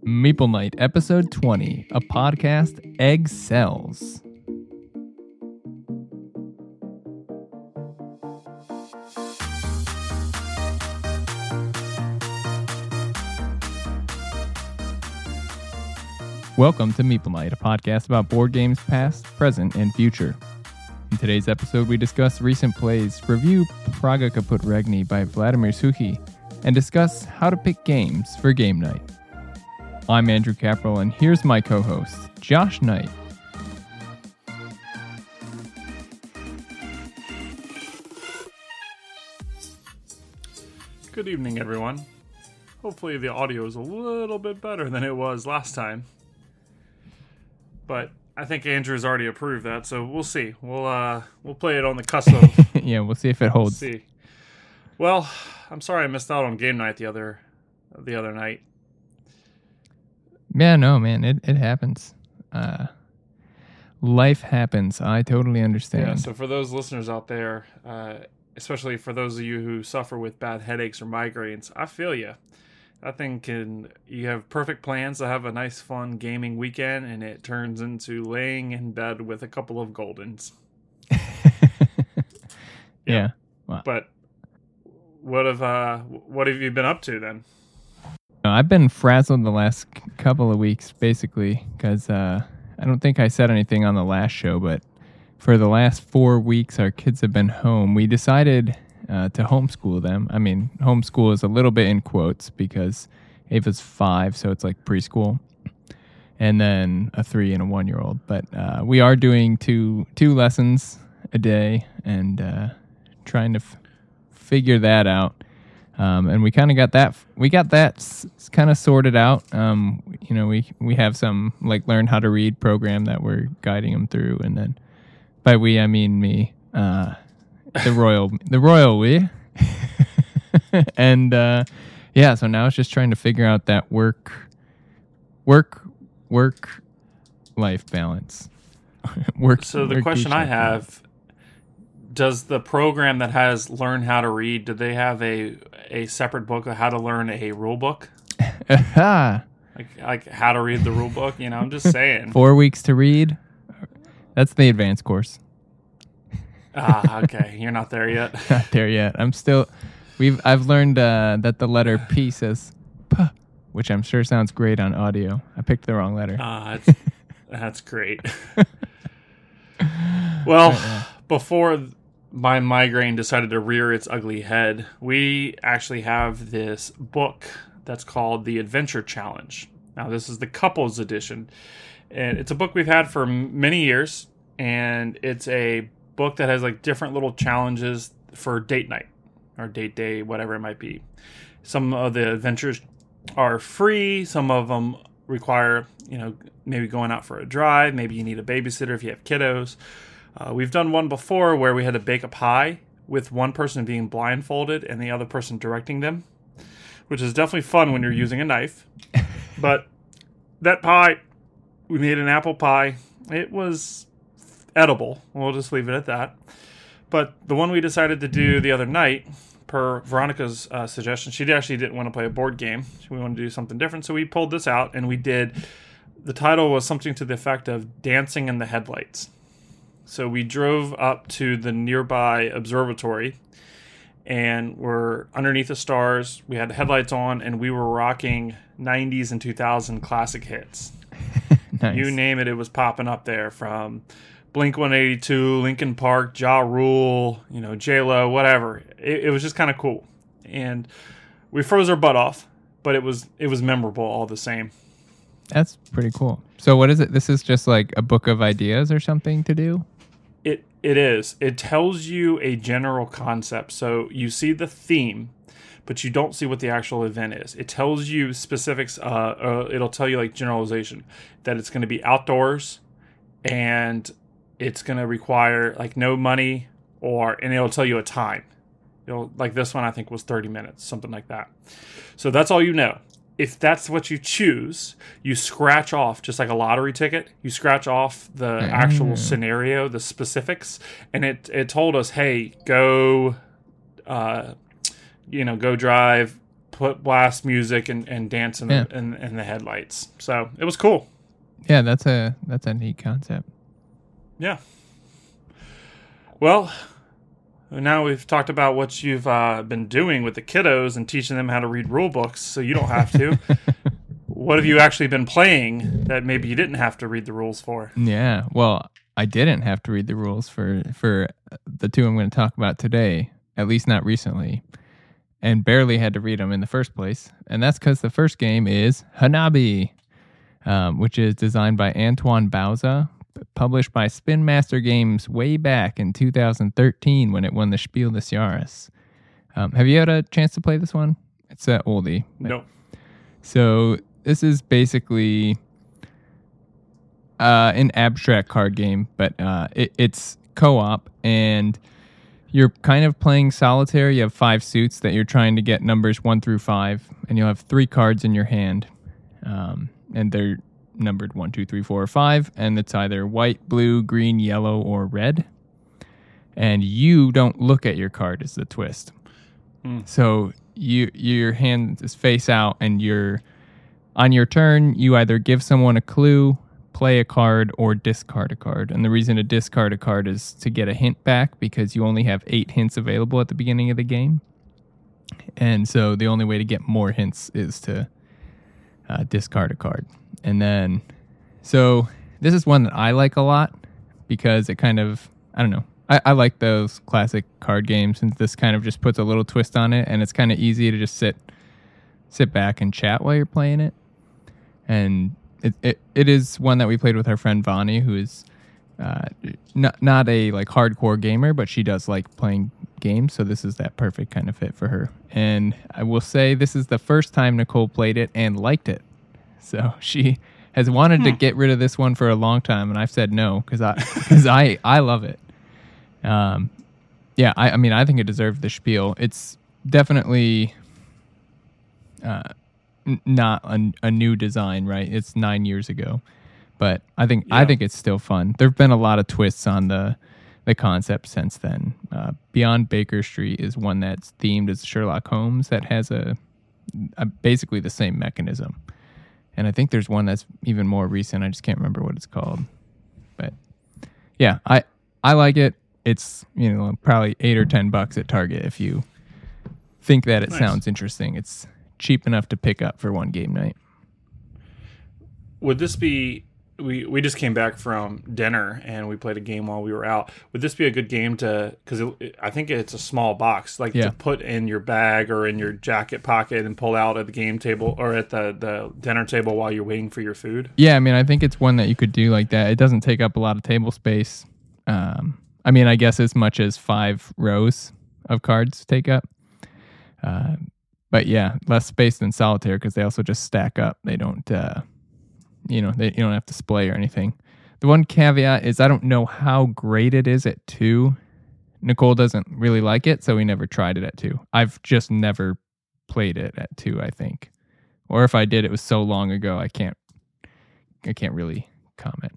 Meeple Night, Episode 20, a podcast, Egg Cells. Welcome to Meeple Night, a podcast about board games past, present, and future. In today's episode, we discuss recent plays, review Praga Kaput Regni by Vladimir Suchy, and discuss how to pick games for game night. I'm Andrew Capperell, and here's my co-host, Josh Knight. Good evening, everyone. Hopefully the audio is a little bit better than it was last time. But I think Andrew's already approved that, so we'll see. We'll play it on the cusp of... Yeah, we'll see if it holds. We'll see. Well, I'm sorry I missed out on game night the other night. Yeah, no, man, it happens. Life happens. I totally understand. Yeah, so for those listeners out there, especially for those of you who suffer with bad headaches or migraines, I feel you. That thing you have perfect plans to have a nice, fun gaming weekend, and it turns into laying in bed with a couple of Goldens. Yeah. Wow. But what have you been up to then? I've been frazzled the last couple of weeks, basically, because I don't think I said anything on the last show, but for the last 4 weeks, our kids have been home. We decided to homeschool them. I mean, homeschool is a little bit in quotes because Ava's 5, so it's like preschool, and then a 3 and a 1-year-old. But we are doing two lessons a day and trying to figure that out. And we kind of got that. We got that kind of sorted out. We have some like learn how to read program that we're guiding them through, and then by we I mean me, the royal we. And yeah, so now it's just trying to figure out that work life balance. So the question I have. Does the program that has Learn How to Read, do they have a separate book of how to learn a rule book? like how to read the rule book? You know, I'm just saying. 4 weeks to read. That's the advanced course. Okay. You're not there yet. Not there yet. I've learned that the letter P says P, which I'm sure sounds great on audio. I picked the wrong letter. That's great. Well, before my migraine decided to rear its ugly head, we actually have this book that's called The Adventure Challenge. Now, this is the couples edition, and it's a book we've had for many years, and it's a book that has like different little challenges for date night or date day, whatever it might be. Some of the adventures are free. Some of them require, maybe going out for a drive. Maybe you need a babysitter if you have kiddos. We've done one before where we had to bake a pie with one person being blindfolded and the other person directing them, which is definitely fun when you're using a knife. But that pie, we made an apple pie. It was edible. We'll just leave it at that. But the one we decided to do the other night, per Veronica's suggestion, she actually didn't want to play a board game. We wanted to do something different. So we pulled this out and we did, the title was something to the effect of Dancing in the Headlights. So we drove up to the nearby observatory and we're underneath the stars. We had headlights on and we were rocking 90s and 2000 classic hits. Nice. You name it, it was popping up there, from Blink-182, Linkin Park, Ja Rule, J-Lo, whatever. It was just kind of cool. And we froze our butt off, but it was memorable all the same. That's pretty cool. So what is it? This is just like a book of ideas or something to do? It is. It tells you a general concept. So you see the theme, but you don't see what the actual event is. It tells you specifics. It'll tell you like generalization that it's going to be outdoors and it's going to require like no money and it'll tell you a time. Like this one, I think was 30 minutes, something like that. So that's all you know. If that's what you choose, you scratch off, just like a lottery ticket, you scratch off the actual scenario, the specifics, and it told us, hey, go drive put blast music and dance in the headlights. So it was cool. Yeah, that's a neat concept. Yeah. Well, now we've talked about what you've been doing with the kiddos and teaching them how to read rule books, so you don't have to. What have you actually been playing that maybe you didn't have to read the rules for? Yeah, well, I didn't have to read the rules for the two I'm going to talk about today, at least not recently, and barely had to read them in the first place. And that's because the first game is Hanabi, which is designed by Antoine Bauza, published by Spin Master Games way back in 2013 when it won the Spiel des Jahres. Have you had a chance to play this one? It's an oldie. Nope. So this is basically an abstract card game, but it's co-op, and you're kind of playing solitaire. You have 5 suits that you're trying to get numbers 1 through 5, and you'll have 3 cards in your hand, and they're numbered 1, 2, 3, 4, or 5, and it's either white, blue, green, yellow, or red. And you don't look at your card is the twist. So your hand is face out, and on your turn, you either give someone a clue, play a card, or discard a card. And the reason to discard a card is to get a hint back, because you only have 8 hints available at the beginning of the game. And so the only way to get more hints is to discard a card. And then, so this is one that I like a lot because it kind of, I don't know, I like those classic card games, and this kind of just puts a little twist on it, and it's kind of easy to just sit back and chat while you're playing it. And it is one that we played with our friend Vani, who is not a like hardcore gamer, but she does like playing games, so this is that perfect kind of fit for her. And I will say this is the first time Nicole played it and liked it. So she has wanted to get rid of this one for a long time, and I've said no because I love it. Yeah, I mean, I think it deserved the spiel. It's definitely not a new design, right? It's 9 years ago, but I think it's still fun. There've been a lot of twists on the concept since then. Beyond Baker Street is one that's themed as Sherlock Holmes that has a basically the same mechanism. And I think there's one that's even more recent. I just can't remember what it's called. But yeah, I like it. It's, probably $8 or $10 at Target if you think that it sounds interesting. It's cheap enough to pick up for one game night. Would this be, we just came back from dinner and we played a game while we were out. Would this be a good game because I think it's a small box, to put in your bag or in your jacket pocket and pull out at the game table or at the dinner table while you're waiting for your food? Yeah, I mean, I think it's one that you could do like that. It doesn't take up a lot of table space. I mean, I guess as much as 5 rows of cards take up. But yeah, less space than solitaire because they also just stack up. They don't, you don't have to splay or anything. The one caveat is I don't know how great it is at 2. Nicole doesn't really like it, so we never tried it at 2. I've just never played it at 2, I think. Or if I did, it was so long ago, I can't really comment.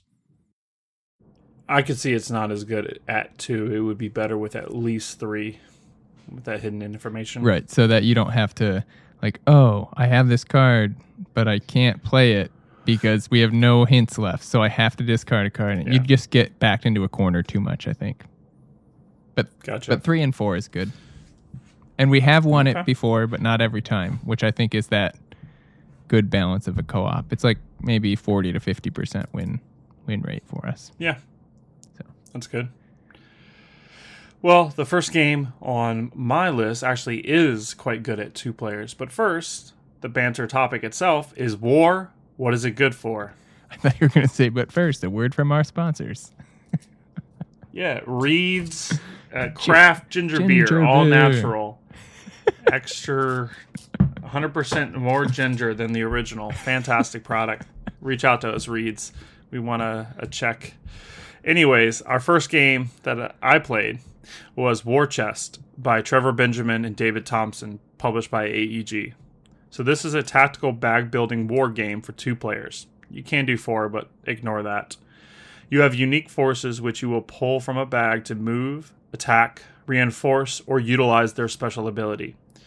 I could see it's not as good at 2. It would be better with at least 3 with that hidden information. Right, so that you don't have to I have this card, but I can't play it because we have no hints left, so I have to discard a card. And you'd just get backed into a corner too much, I think. Gotcha. But 3 and 4 is good. And we have won it before, but not every time, which I think is that good balance of a co-op. It's like maybe 40 to 50% win rate for us. Yeah. So that's good. Well, the first game on my list actually is quite good at 2 players. But first, the banter topic itself is war. What is it good for? I thought you were going to say, but first, a word from our sponsors. Yeah, Reed's craft ginger beer, all natural. Extra 100% more ginger than the original. Fantastic product. Reach out to us, Reed's. We want a check. Anyways, our first game that I played was War Chest by Trevor Benjamin and David Thompson, published by AEG. So this is a tactical bag building war game for 2 players. You can do 4, but ignore that. You have unique forces which you will pull from a bag to move, attack, reinforce, or utilize their special ability.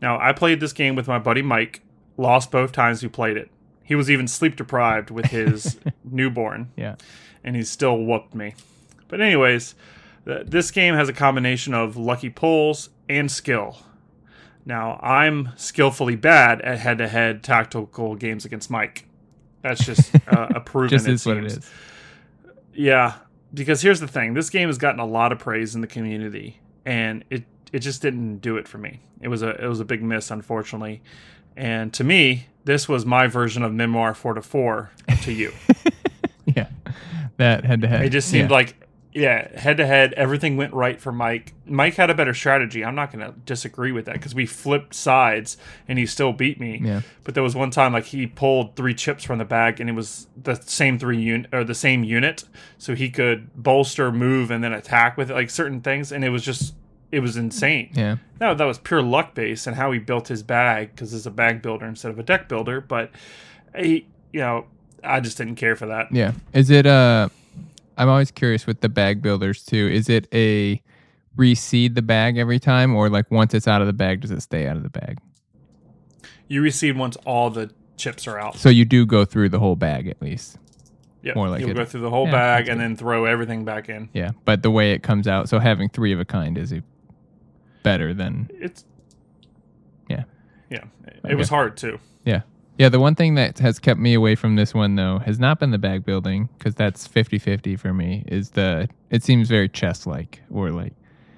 Now, I played this game with my buddy Mike, lost both times we played it. He was even sleep deprived with his newborn. Yeah. And he still whooped me. But anyways, this game has a combination of lucky pulls and skill. Now, I'm skillfully bad at head-to-head tactical games against Mike. That's just a proven. Just it is what it seems. is. Yeah, because here's the thing: this game has gotten a lot of praise in the community, and it just didn't do it for me. It was a big miss, unfortunately. And to me, this was my version of Memoir 4-4 to you. Yeah, that head-to-head. It just seemed like. Yeah, head-to-head, everything went right for Mike. Mike had a better strategy. I'm not going to disagree with that because we flipped sides and he still beat me. Yeah. But there was one time like he pulled 3 chips from the bag and it was the same the same unit, so he could bolster, move, and then attack with it, like certain things, and it was insane. Yeah. No, that was pure luck based and how he built his bag because it's a bag builder instead of a deck builder. But I just didn't care for that. Yeah. Is it I'm always curious with the bag builders too. Is it a reseed the bag every time, or like once it's out of the bag, does it stay out of the bag? You reseed once all the chips are out. So you do go through the whole bag at least. Yeah, more like you'll it. go through the whole Yeah, bag that's and good. then throw everything back in. Yeah, but the way it comes out, so having 3 of a kind is better than. It's Yeah. yeah. It was hard too. Yeah. Yeah, the one thing that has kept me away from this one, though, has not been the bag building, because that's 50-50 for me, is it seems very chess-like, or like,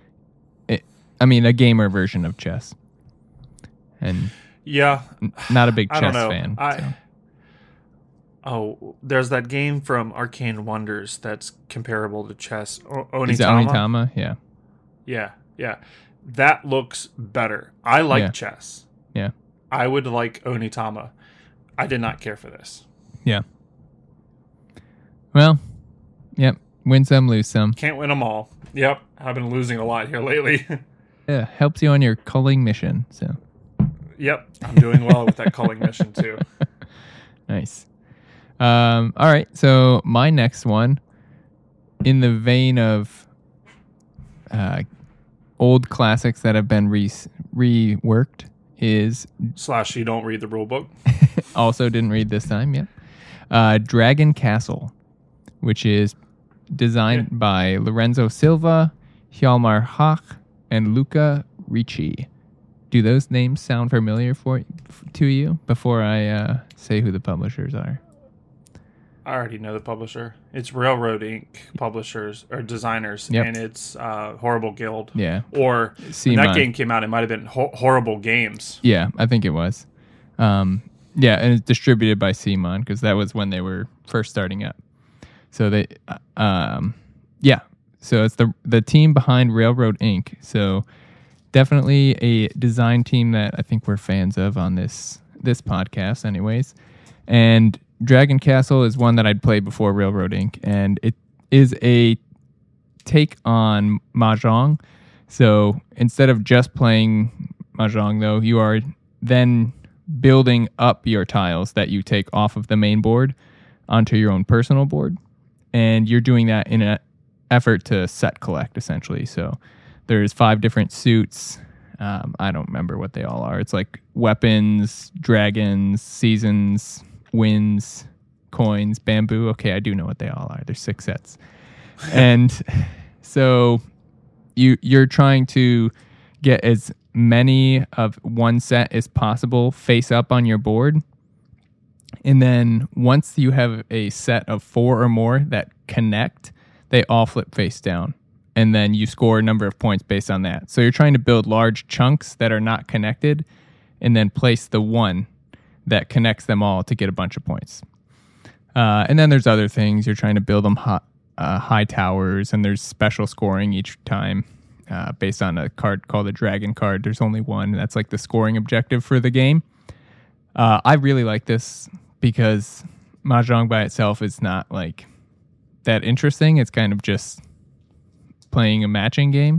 a gamer version of chess. And Yeah, not a big I don't chess know. fan. so. Oh, there's that game from Arcane Wonders that's comparable to chess. Onitama. Is it Onitama? Yeah. Yeah. That looks better. I like Yeah. chess. Yeah. I would like Onitama. I did not care for this. Yeah. Well, yep. Win some, lose some. Can't win them all. Yep, I've been losing a lot here lately. Yeah, helps you on your culling mission. So Yep, I'm doing well with that culling mission too. nice. All right. So my next one, in the vein of old classics that have been reworked, is / you don't read the rule book. also didn't read this time yet. Dragon Castle, which is designed by Lorenzo Silva, Hjalmar Hach, and Luca Ricci. Do those names sound familiar to you before I say who the publishers are? I already know the publisher. It's Railroad Inc. publishers or designers, Yep. and it's Horrible Guild. Yeah. Or when CMON. that game came out, it might have been Horrible Games. Yeah, I think it was. Yeah, and it's distributed by CMON because that was when they were first starting up. So they, yeah. So it's the team behind Railroad Inc. So definitely a design team that I think we're fans of on this podcast, anyways. And Dragon Castle is one that I'd played before Railroad Inc. And it is a take on Mahjong. So instead of just playing Mahjong, though, you are then building up your tiles that you take off of the main board onto your own personal board. And you're doing that in an effort to set collect, essentially. So there's 5 different suits. I don't remember what they all are. It's like weapons, dragons, seasons, winds, coins, bamboo. Okay, I do know what they all are. There's 6 sets. And so you're trying to get as many of one set as possible face up on your board. And then once you have a set of 4 or more that connect, they all flip face down. And then you score a number of points based on that. So you're trying to build large chunks that are not connected and then place the one that connects them all to get a bunch of points. And then there's other things. You're trying to build them high towers, and there's special scoring each time based on a card called a dragon card. There's only one, and that's like the scoring objective for the game. I really like this because Mahjong by itself is not like that interesting. It's kind of just playing a matching game.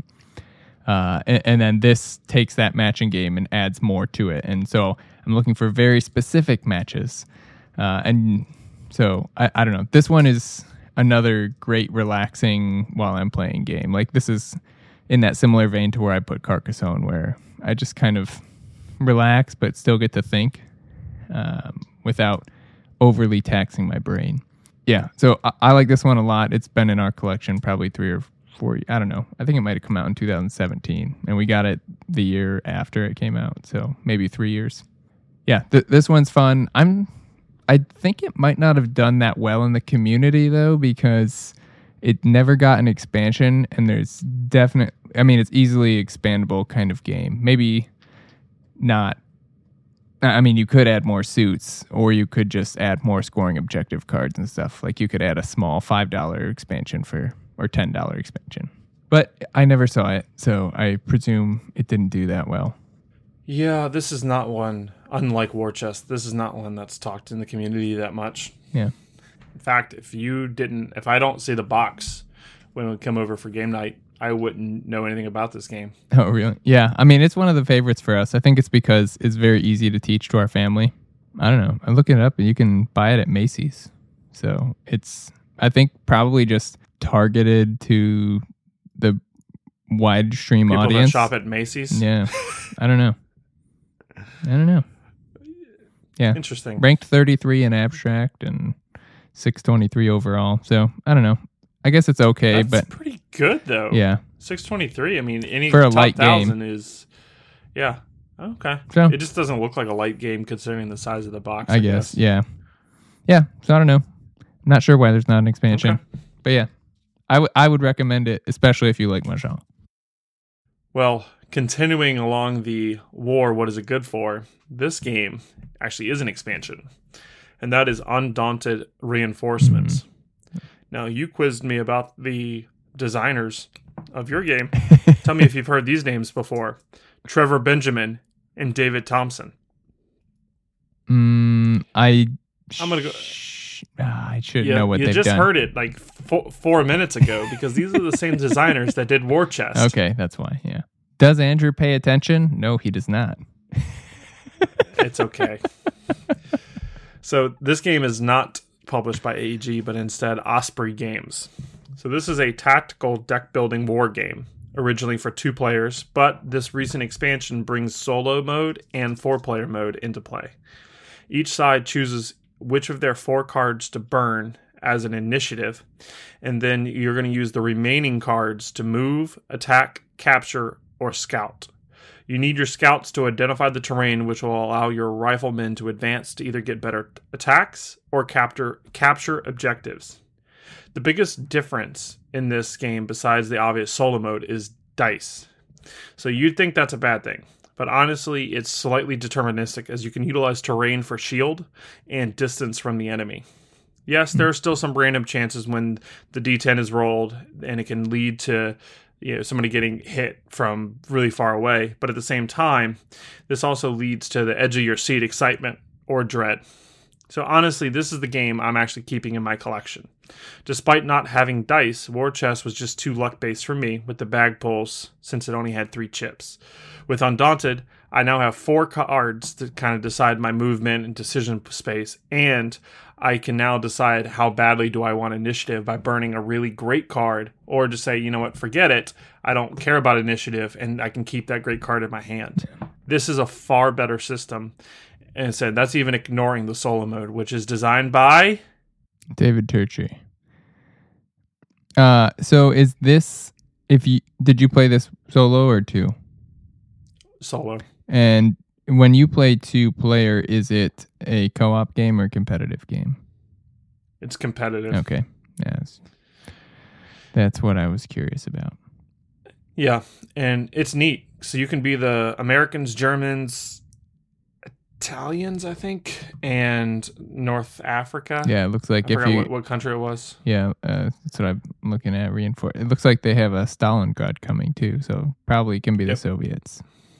And then this takes that matching game and adds more to it. And so I'm looking for very specific matches. And so I don't know. This one is another great relaxing while I'm playing game. Like this is in that similar vein to where I put Carcassonne, where I just kind of relax but still get to think without overly taxing my brain. Yeah, so I like this one a lot. It's been in our collection probably 3 or 4. I don't know. I think it might have come out in 2017, and we got it the year after it came out, so maybe 3 years. Yeah, this one's fun. I think it might not have done that well in the community though, because it never got an expansion, and there's it's easily expandable kind of game. Maybe not. I mean, you could add more suits, or you could just add more scoring objective cards and stuff. Like you could add a small $5 expansion or $10 expansion. But I never saw it, so I presume it didn't do that well. Yeah, this is not one, unlike War Chest, this is not one that's talked in the community that much. Yeah. In fact, if I don't see the box when we come over for game night, I wouldn't know anything about this game. Oh, really? Yeah. I mean, it's one of the favorites for us. I think it's because it's very easy to teach to our family. I don't know. I'm looking it up, and you can buy it at Macy's. So it's, I think, probably just targeted to the wide stream People audience. that shop at Macy's? Yeah. I don't know. Yeah. Interesting. Ranked 33 in abstract and 623 overall. So I don't know. I guess it's okay, That's but pretty good though. Yeah. 623. I mean, any For a top light game. 1,000 is, yeah. Okay. So, It just doesn't look like a light game considering the size of the box. I guess. Yeah. Yeah. So I don't know. I'm not sure why there's not an expansion, Okay. but yeah, I would recommend it, especially if you like Mahjong. Well, continuing along the war, what is it good for? This game actually is an expansion, and that is Undaunted Reinforcements. Now, you quizzed me about the designers of your game. Tell me if you've heard these names before. Trevor Benjamin and David Thompson. I'm gonna go. I should know what you they've just done. heard it like 4 minutes ago because these are the same designers that did War Chest. Okay, that's why. Yeah. Does Andrew pay attention? No, he does not. It's okay. So this game is not published by AEG, but instead Osprey Games. So this is a tactical deck building war game, originally for 2 players, but this recent expansion brings solo mode and 4-player mode into play. Each side chooses which of their 4 cards to burn as an initiative, and then you're going to use the remaining cards to move, attack, capture, or scout. You need your scouts to identify the terrain, which will allow your riflemen to advance to either get better attacks or capture objectives. The biggest difference in this game, besides the obvious solo mode, is dice. So you'd think that's a bad thing, but honestly, it's slightly deterministic as you can utilize terrain for shield and distance from the enemy. Yes, there are still some random chances when the D10 is rolled, and it can lead to somebody getting hit from really far away. But at the same time, this also leads to the edge of your seat excitement or dread. So honestly, this is the game I'm actually keeping in my collection. Despite not having dice, War Chest was just too luck-based for me with the bag pulls since it only had 3 chips. With Undaunted, I now have 4 cards to kind of decide my movement and decision space, and I can now decide how badly do I want initiative by burning a really great card, or just say, you know what, forget it, I don't care about initiative, and I can keep that great card in my hand. This is a far better system, and said that's even ignoring the solo mode, which is designed by David Turchi. So is this, did you play this solo or 2? Solo. And when you play 2-player, is it a co-op game or competitive game? It's competitive. Okay. Yes. That's what I was curious about. Yeah, and it's neat. So you can be the Americans, Germans, Italians, I think, and North Africa. Yeah, it looks like I forgot what country it was. Yeah, that's what I'm looking at. It looks like they have a Stalingrad coming too, so probably can be the Soviets.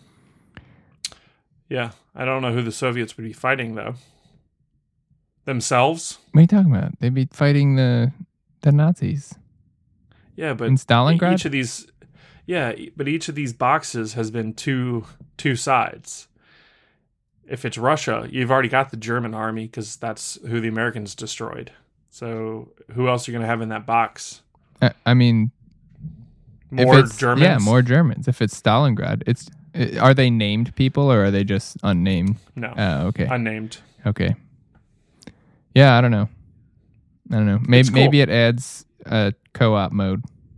Yeah, I don't know who the Soviets would be fighting though. Themselves? What are you talking about? They'd be fighting the Nazis. Yeah, but in Stalingrad? Each of these boxes has been two sides. If it's Russia, you've already got the German army because that's who the Americans destroyed. So who else are you going to have in that box? I mean, more Germans? Yeah, more Germans. If it's Stalingrad, Are they named people or are they just unnamed? No. Okay. Unnamed. Okay. Yeah, I don't know. It's cool. Maybe it adds a co-op mode.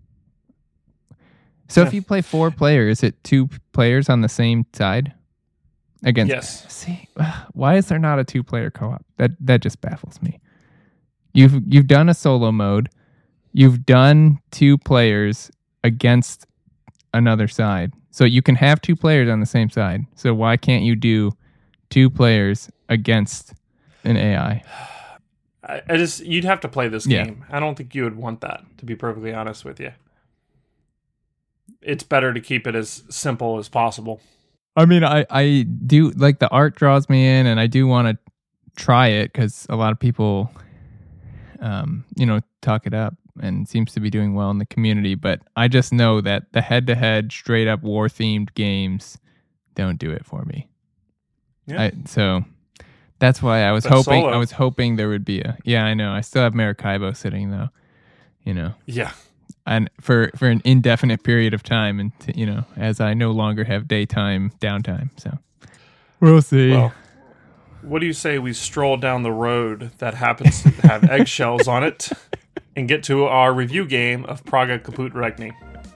So if you play 4 players, is it 2 players on the same side? Against. Yes. See, why is there not a 2-player co-op? That just baffles me. You've done a solo mode. You've done 2 players against another side. So you can have 2 players on the same side. So why can't you do 2 players against an AI? You'd have to play this game. I don't think you would want that, to be perfectly honest with you. It's better to keep it as simple as possible. I mean, I do, like, the art draws me in, and I do want to try it because a lot of people, talk it up and seems to be doing well in the community. But I just know that the head-to-head, straight-up war-themed games don't do it for me. Yeah. So that's why I was But hoping. solo. I was hoping there would be a. Yeah, I know. I still have Maracaibo sitting though. Yeah. And for an indefinite period of time, and as I no longer have daytime downtime. So we'll see. Well, what do you say we stroll down the road that happens to have eggshells on it and get to our review game of Praga Caput Regni?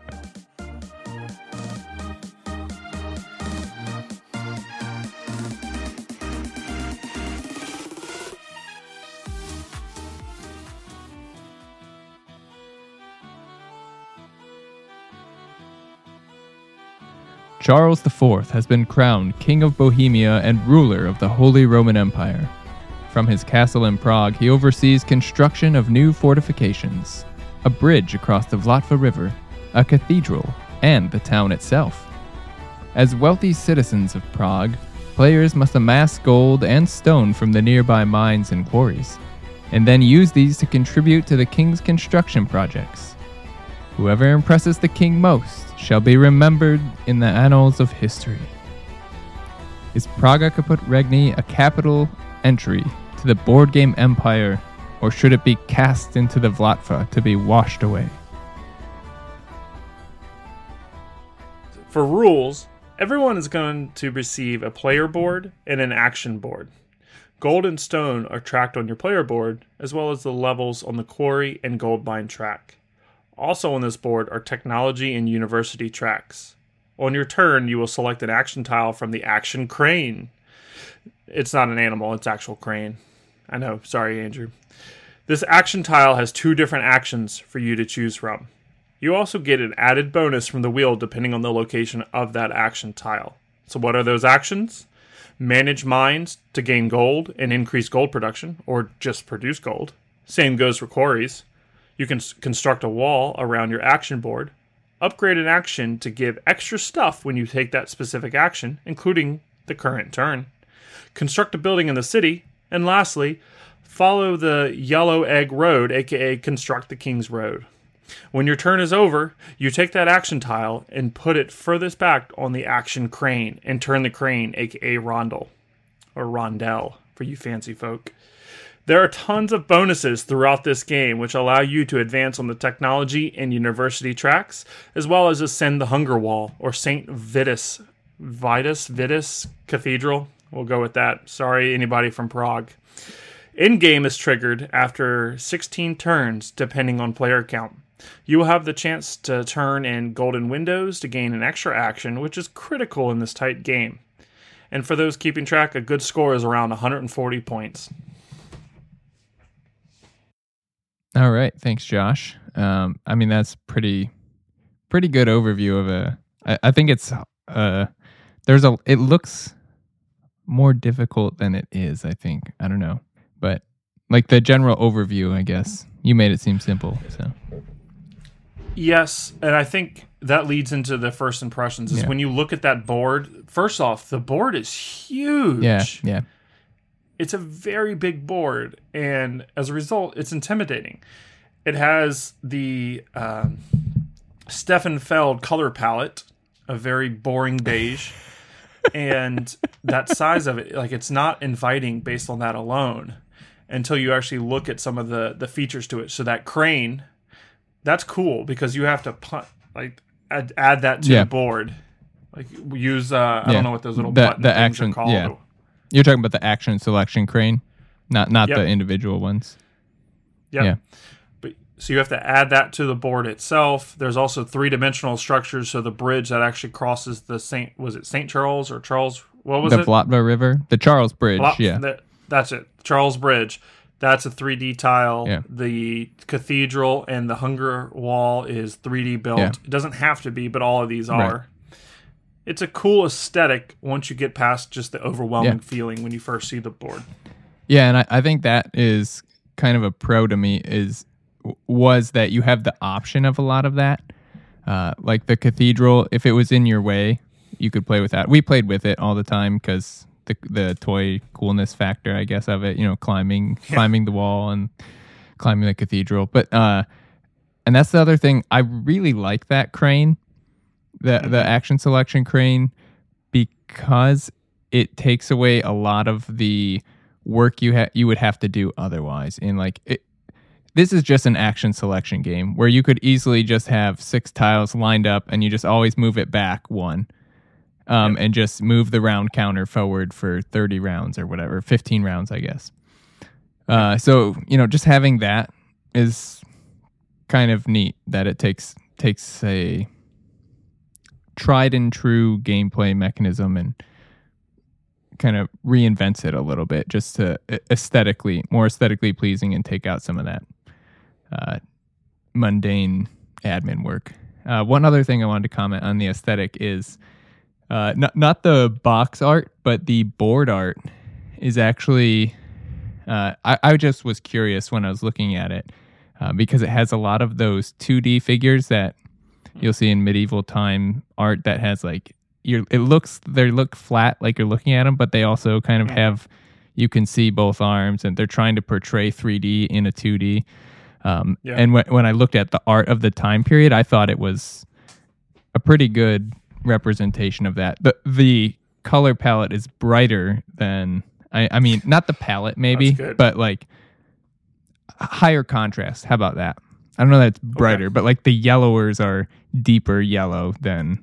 Charles IV has been crowned King of Bohemia and ruler of the Holy Roman Empire. From his castle in Prague, he oversees construction of new fortifications, a bridge across the Vltava River, a cathedral, and the town itself. As wealthy citizens of Prague, players must amass gold and stone from the nearby mines and quarries, and then use these to contribute to the king's construction projects. Whoever impresses the king most shall be remembered in the annals of history. Is Praga Caput Regni a capital entry to the board game empire, or should it be cast into the Vltava to be washed away? For rules, everyone is going to receive a player board and an action board. Gold and stone are tracked on your player board, as well as the levels on the quarry and gold mine track. Also on this board are technology and university tracks. On your turn, you will select an action tile from the action crane. It's not an animal, it's actual crane. I know, sorry, Andrew. This action tile has 2 different actions for you to choose from. You also get an added bonus from the wheel depending on the location of that action tile. So what are those actions? Manage mines to gain gold and increase gold production, or just produce gold. Same goes for quarries. You can construct a wall around your action board, upgrade an action to give extra stuff when you take that specific action, including the current turn, construct a building in the city, and lastly, follow the Yellow Egg Road, aka construct the King's Road. When your turn is over, you take that action tile and put it furthest back on the action crane and turn the crane, aka rondel, or rondelle for you fancy folk. There are tons of bonuses throughout this game which allow you to advance on the technology and university tracks, as well as ascend the Hunger Wall, or St. Vitus Cathedral. We'll go with that. Sorry, anybody from Prague. In-game is triggered after 16 turns, depending on player count. You will have the chance to turn in golden windows to gain an extra action, which is critical in this tight game. And for those keeping track, a good score is around 140 points. All right, thanks, Josh. I mean, that's pretty good overview of I think it's it looks more difficult than it is. I think, I don't know, but like the general overview, I guess you made it seem simple. So yes, and I think that leads into the first impressions. Is when you look at that board. First off, the board is huge. Yeah. It's a very big board, and as a result, it's intimidating. It has the Stefan Feld color palette, a very boring beige, and that size of it, like, it's not inviting based on that alone until you actually look at some of the features to it. So that crane, that's cool because you have to add that to the board Like use I don't know what those little the button things action are called. Yeah, you're talking about the action selection crane, not Yep. the individual ones. Yep. Yeah. But so you have to add that to the board itself. There's also 3-dimensional structures. So the bridge that actually crosses the St. Charles or Charles? What was The it? Vlatva River, the Charles Bridge. That's it. Charles Bridge. That's a 3D tile. Yeah. The cathedral and the Hunger Wall is 3D built. Yeah. It doesn't have to be, but all of these Right. are. It's a cool aesthetic once you get past just the overwhelming feeling when you first see the board. Yeah, and I think that is kind of a pro to me was that you have the option of a lot of that. Like the cathedral, if it was in your way, you could play with that. We played with it all the time because the toy coolness factor, I guess, of it, climbing the wall and climbing the cathedral. But and that's the other thing. I really like that crane, the action selection crane, because it takes away a lot of the work you would have to do otherwise. In this is just an action selection game where you could easily just have 6 tiles lined up and you just always move it back one. And just move the round counter forward for 30 rounds or whatever, 15 rounds, I guess. So, just having that is kind of neat that it takes a tried and true gameplay mechanism and kind of reinvents it a little bit just to more aesthetically pleasing and take out some of that mundane admin work. One other thing I wanted to comment on the aesthetic is not the box art, but the board art is actually. I just was curious when I was looking at it because it has a lot of those 2D figures that you'll see in medieval time art that has they look flat like you're looking at them, but they also kind of have, you can see both arms and they're trying to portray 3D in a 2D. And when I looked at the art of the time period, I thought it was a pretty good representation of that. The color palette is brighter than I mean, not the palette maybe, but higher contrast. How about that? I don't know that it's brighter, but the yellowers are deeper yellow than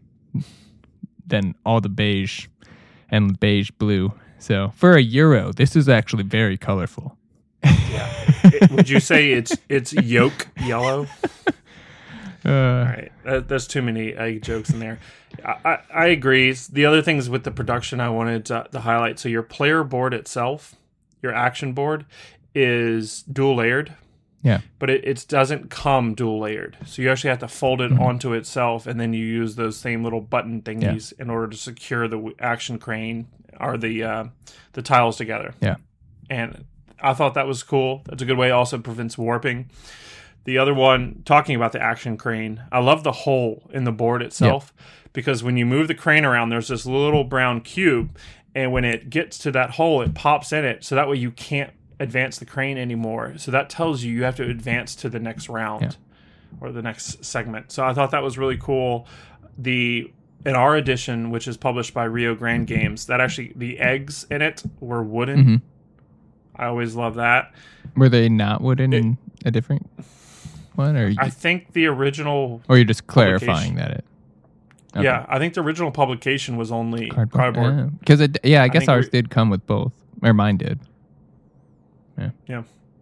all the beige and beige blue. So for a Euro, this is actually very colorful. Yeah. Would you say it's yolk yellow? All right, there's too many egg jokes in there. I agree. The other things with the production I wanted to highlight. So your player board itself, your action board, is dual layered. Yeah. But it doesn't come dual layered. So you actually have to fold it onto itself, and then you use those same little button thingies in order to secure the action crane or the tiles together. Yeah. And I thought that was cool. That's a good way. It also prevents warping. The other one, talking about the action crane, I love the hole in the board itself because when you move the crane around, there's this little brown cube, and when it gets to that hole, it pops in it, so that way you can't advance the crane anymore. So that tells you have to advance to the next round or the next segment. So I thought that was really cool. In our edition, which is published by Rio Grande Games, that actually the eggs in it were wooden. Mm-hmm. I always love that. Were they not wooden in a different one, or I think the original, or you're just clarifying that it. Okay. Yeah, I think the original publication was only cardboard. Because I guess ours did come with both, or mine did. Yeah.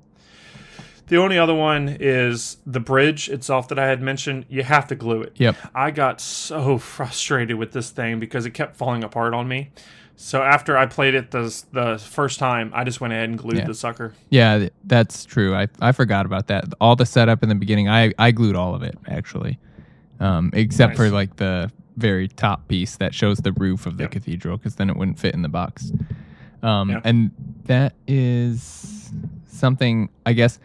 The only other one is the bridge itself that I had mentioned. You have to glue it. Yep. I got so frustrated with this thing because it kept falling apart on me. So after I played it the first time, I just went ahead and glued the sucker. Yeah, that's true. I forgot about that. All the setup in the beginning, I glued all of it, actually. Except for the very top piece that shows the roof of the cathedral, because then it wouldn't fit in the box. And that is something, I guess,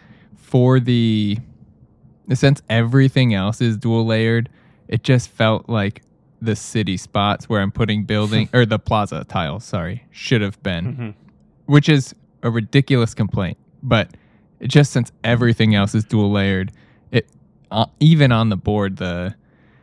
since everything else is dual layered, it just felt like the city spots where I'm putting building or the plaza tiles, should have been, which is a ridiculous complaint. But just since everything else is dual layered, it even on the board, the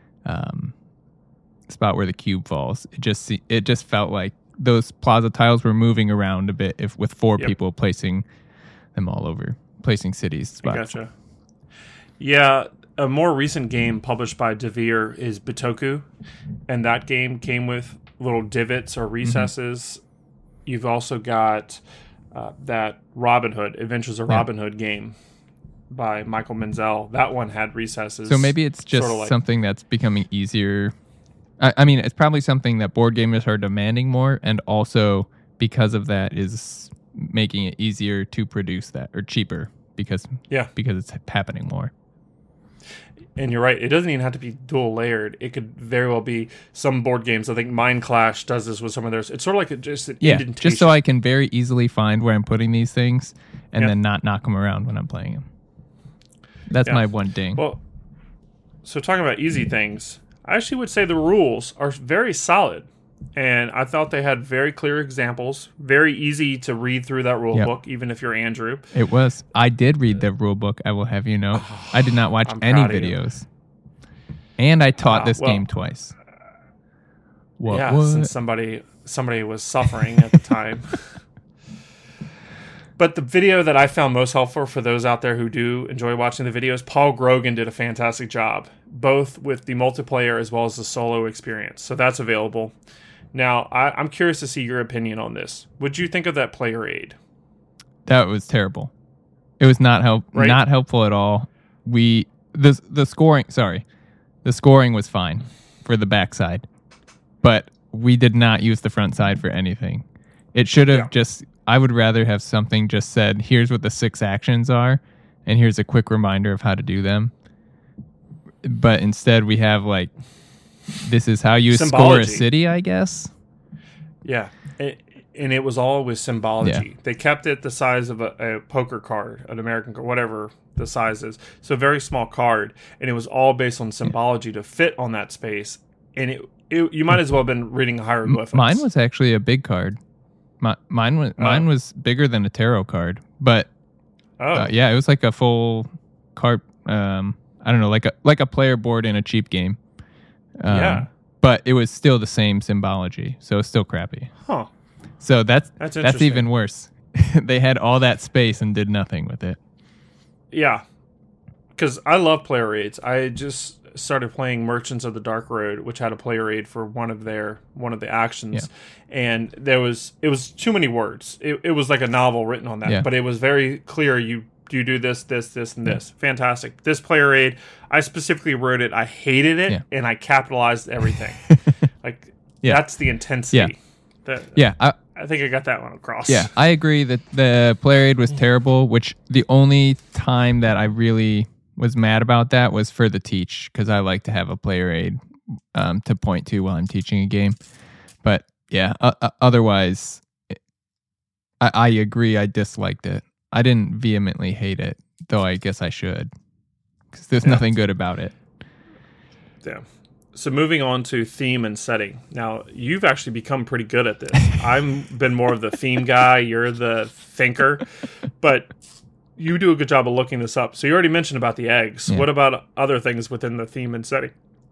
spot where the cube falls, it just felt like those plaza tiles were moving around a bit with 4 people placing them all over, placing cities spots. Gotcha. Yeah, a more recent game published by Devir is Bitoku, and that game came with little divots or recesses. You've also got that Robin Hood, Adventures of Robin Hood game by Michael Menzel. That one had recesses. So maybe it's just something that's becoming easier. I mean, it's probably something that board gamers are demanding more, and also because of that is making it easier to produce that, or cheaper because it's happening more. And you're right, it doesn't even have to be dual layered. It could very well be some board games. I think Mind Clash does this with some of theirs. It's sort of like just an indentation. Just so I can very easily find where I'm putting these things and then not knock them around when I'm playing them. That's my one ding. Well, so talking about easy things, I actually would say the rules are very solid. And I thought they had very clear examples, very easy to read through that rule book, even if you're Andrew. It was. I did read the rule book, I will have you know. I did not watch any videos. And I taught this game twice. Since somebody was suffering at the time. But the video that I found most helpful for those out there who do enjoy watching the videos, Paul Grogan did a fantastic job, both with the multiplayer as well as the solo experience. So that's available. Now, I'm curious to see your opinion on this. What'd you think of that player aid? That was terrible. It was not helpful at all. The scoring was fine for the backside, but we did not use the front side for anything. It should have I would rather have something just said, here's what the 6 actions are, and here's a quick reminder of how to do them. But instead we have this is how you score a city, I guess. Yeah. And it was all with symbology. Yeah. They kept it the size of a poker card, an American card, whatever the size is. So a very small card. And it was all based on symbology to fit on that space. And you might as well have been reading hieroglyphics. Mine was actually a big card. Mine was bigger than a tarot card. But it was like a full card. I don't know, like a player board in a cheap game. But it was still the same symbology, so it's still crappy. Huh. So that's even worse. They had all that space and did nothing with it. Yeah. Because I love player aids. I just started playing Merchants of the Dark Road, which had a player aid for one of the actions. Yeah. And it was too many words. It was like a novel written on that. Yeah. But it was very clear you do this, and this. Fantastic. This player aid, I specifically wrote it. I hated it, and I capitalized everything. That's the intensity. I think I got that one across. Yeah, I agree that the player aid was terrible, which the only time that I really was mad about that was for the teach, because I like to have a player aid to point to while I'm teaching a game. But otherwise, I agree. I disliked it. I didn't vehemently hate it, though I guess I should, because there's nothing good about it. Yeah. So moving on to theme and setting. Now, you've actually become pretty good at this. I've been more of the theme guy. You're the thinker. But you do a good job of looking this up. So you already mentioned about the eggs. Yeah. What about other things within the theme and setting?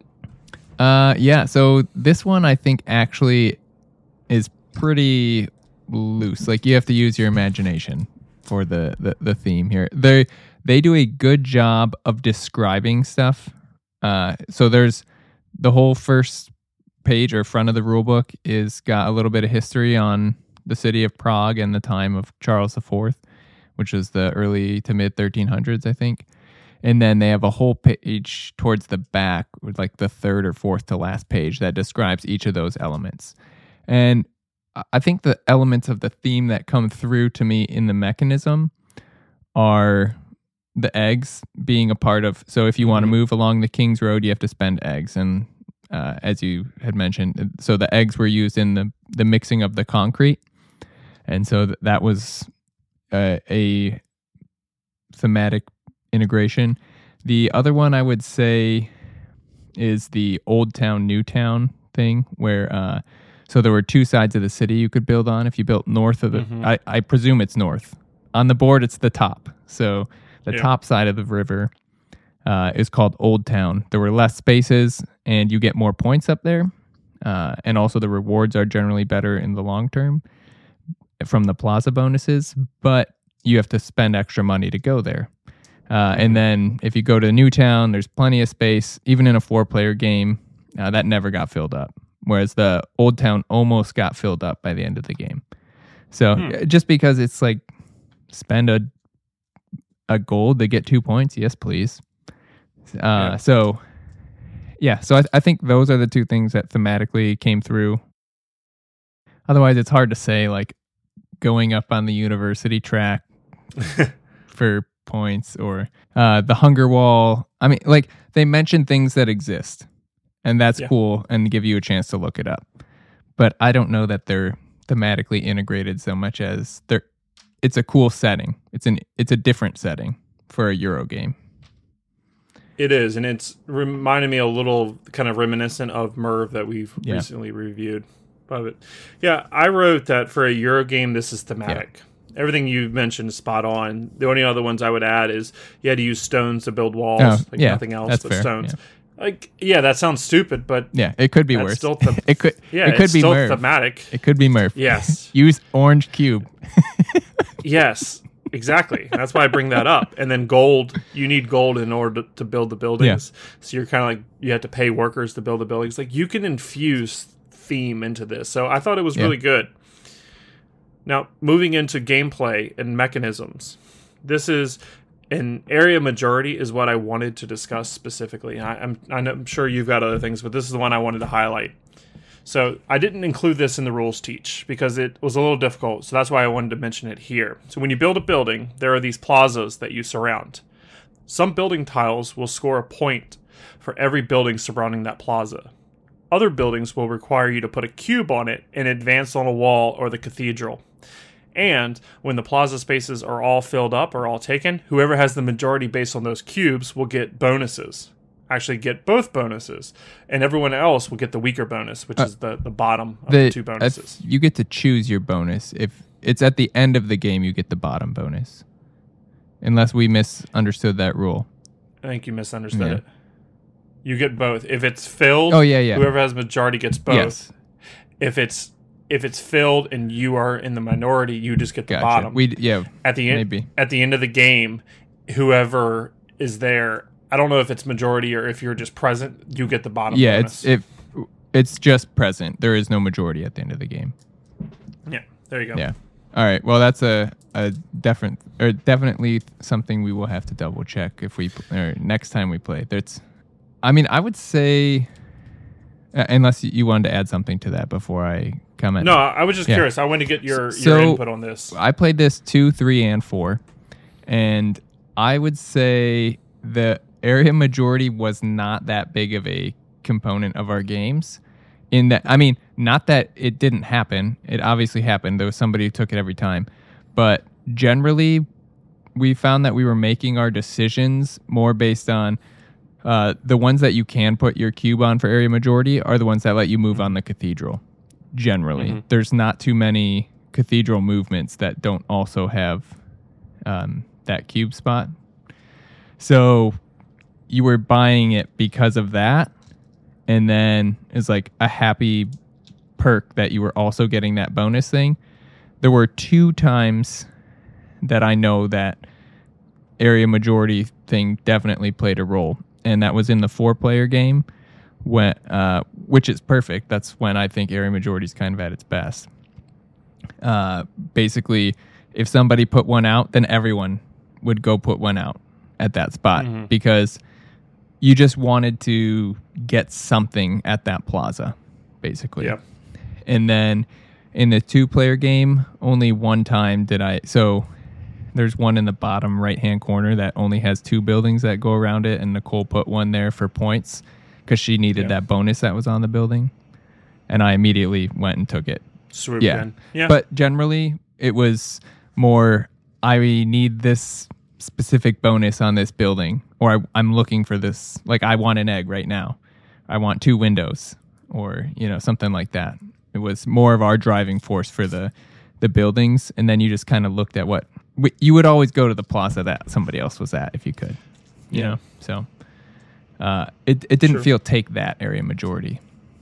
So this one I think actually is pretty loose. Like, you have to use your imagination for the theme here. They do a good job of describing stuff. So there's the whole first page or front of the rule book is got a little bit of history on the city of Prague and the time of Charles IV, which was the early to mid 1300s, I think. And then they have a whole page towards the back, with like the third or fourth to last page, that describes each of those elements. And I think the elements of the theme that come through to me in the mechanism are the eggs being a part of. So if you want to move along the King's Road, you have to spend eggs. And as you had mentioned, so the eggs were used in the mixing of the concrete. And so that was a thematic integration. The other one I would say is the Old Town, New Town thing, where so there were two sides of the city you could build on. If you built north of the, I presume it's north. On the board, it's the top. So the top side of the river is called Old Town. There were less spaces, and you get more points up there. And also the rewards are generally better in the long term from the plaza bonuses, but you have to spend extra money to go there. And then if you go to Newtown, there's plenty of space. Even in a 4-player game, that never got filled up. Whereas the Old Town almost got filled up by the end of the game. So just because it's like spend a gold to get 2 points, yes, please. So I think those are the two things that thematically came through. Otherwise, it's hard to say like going up on the university track for points or the hunger wall. I mean, like they mention things that exist, and that's cool, and give you a chance to look it up. But I don't know that they're thematically integrated so much as it's a cool setting. It's a different setting for a Euro game. It is, and it's reminded me a little kind of reminiscent of Merv that we've recently reviewed. But I wrote that for a Euro game, this is thematic. Yeah. Everything you mentioned is spot on. The only other ones I would add is you had to use stones to build walls, nothing else but fair. Stones. Yeah. That sounds stupid, but it could be worse. Still it could be still Merv. Thematic. It could be Merv. Yes. Use orange cube. Yes. Exactly. That's why I bring that up. And then gold, you need gold in order to build the buildings. Yeah. So you're kind of like, you have to pay workers to build the buildings. Like you can infuse theme into this. So I thought it was really good. Now, moving into gameplay and mechanisms. This is an area majority is what I wanted to discuss specifically. I'm sure you've got other things, but this is the one I wanted to highlight. So I didn't include this in the rules teach because it was a little difficult. So that's why I wanted to mention it here. So when you build a building, there are these plazas that you surround. Some building tiles will score a point for every building surrounding that plaza. Other buildings will require you to put a cube on it and advance on a wall or the cathedral. And when the plaza spaces are all filled up or all taken, whoever has the majority based on those cubes will get bonuses. Actually get both bonuses, and everyone else will get the weaker bonus, which is the bottom of the two bonuses. You get to choose your bonus. If it's at the end of the game, you get the bottom bonus. Unless we misunderstood that rule. I think you misunderstood it. You get both. If it's filled, whoever has majority gets both. Yes. If it's filled and you are in the minority, you just get the bottom. At the end of the game, whoever is there, I don't know if it's majority or if you're just present, you get the bottom bonus. It's just present. There is no majority at the end of the game. Yeah, there you go. Yeah. All right. Well, that's definitely something we will have to double check next time we play. I would say, unless you wanted to add something to that before I comment. No, I was just curious. I wanted to get your input on this. I played this 2, 3, and 4, and I would say the area majority was not that big of a component of our games. In that, not that it didn't happen. It obviously happened. There was somebody who took it every time. But generally, we found that we were making our decisions more based on the ones that you can put your cube on for area majority are the ones that let you move on the cathedral. Generally, there's not too many cathedral movements that don't also have that cube spot. So you were buying it because of that, and then it's like a happy perk that you were also getting that bonus thing. There were 2 times that I know that area majority thing definitely played a role, and that was in the 4-player game, which is perfect. That's when I think area majority is kind of at its best. Basically, if somebody put one out, then everyone would go put one out at that spot because you just wanted to get something at that plaza, basically. Yep. And then in the 2-player game, only one time did I... So there's one in the bottom right-hand corner that only has 2 buildings that go around it, and Nicole put one there for points because she needed that bonus that was on the building. And I immediately went and took it. Swooped in. Yeah. But generally, it was more, I need this specific bonus on this building, or I'm looking for this, like I want an egg right now. I want 2 windows, or something like that. It was more of our driving force for the buildings, and then you just kind of looked at what you would always go to the plaza that somebody else was at if you could, you know. So it didn't feel take that area majority.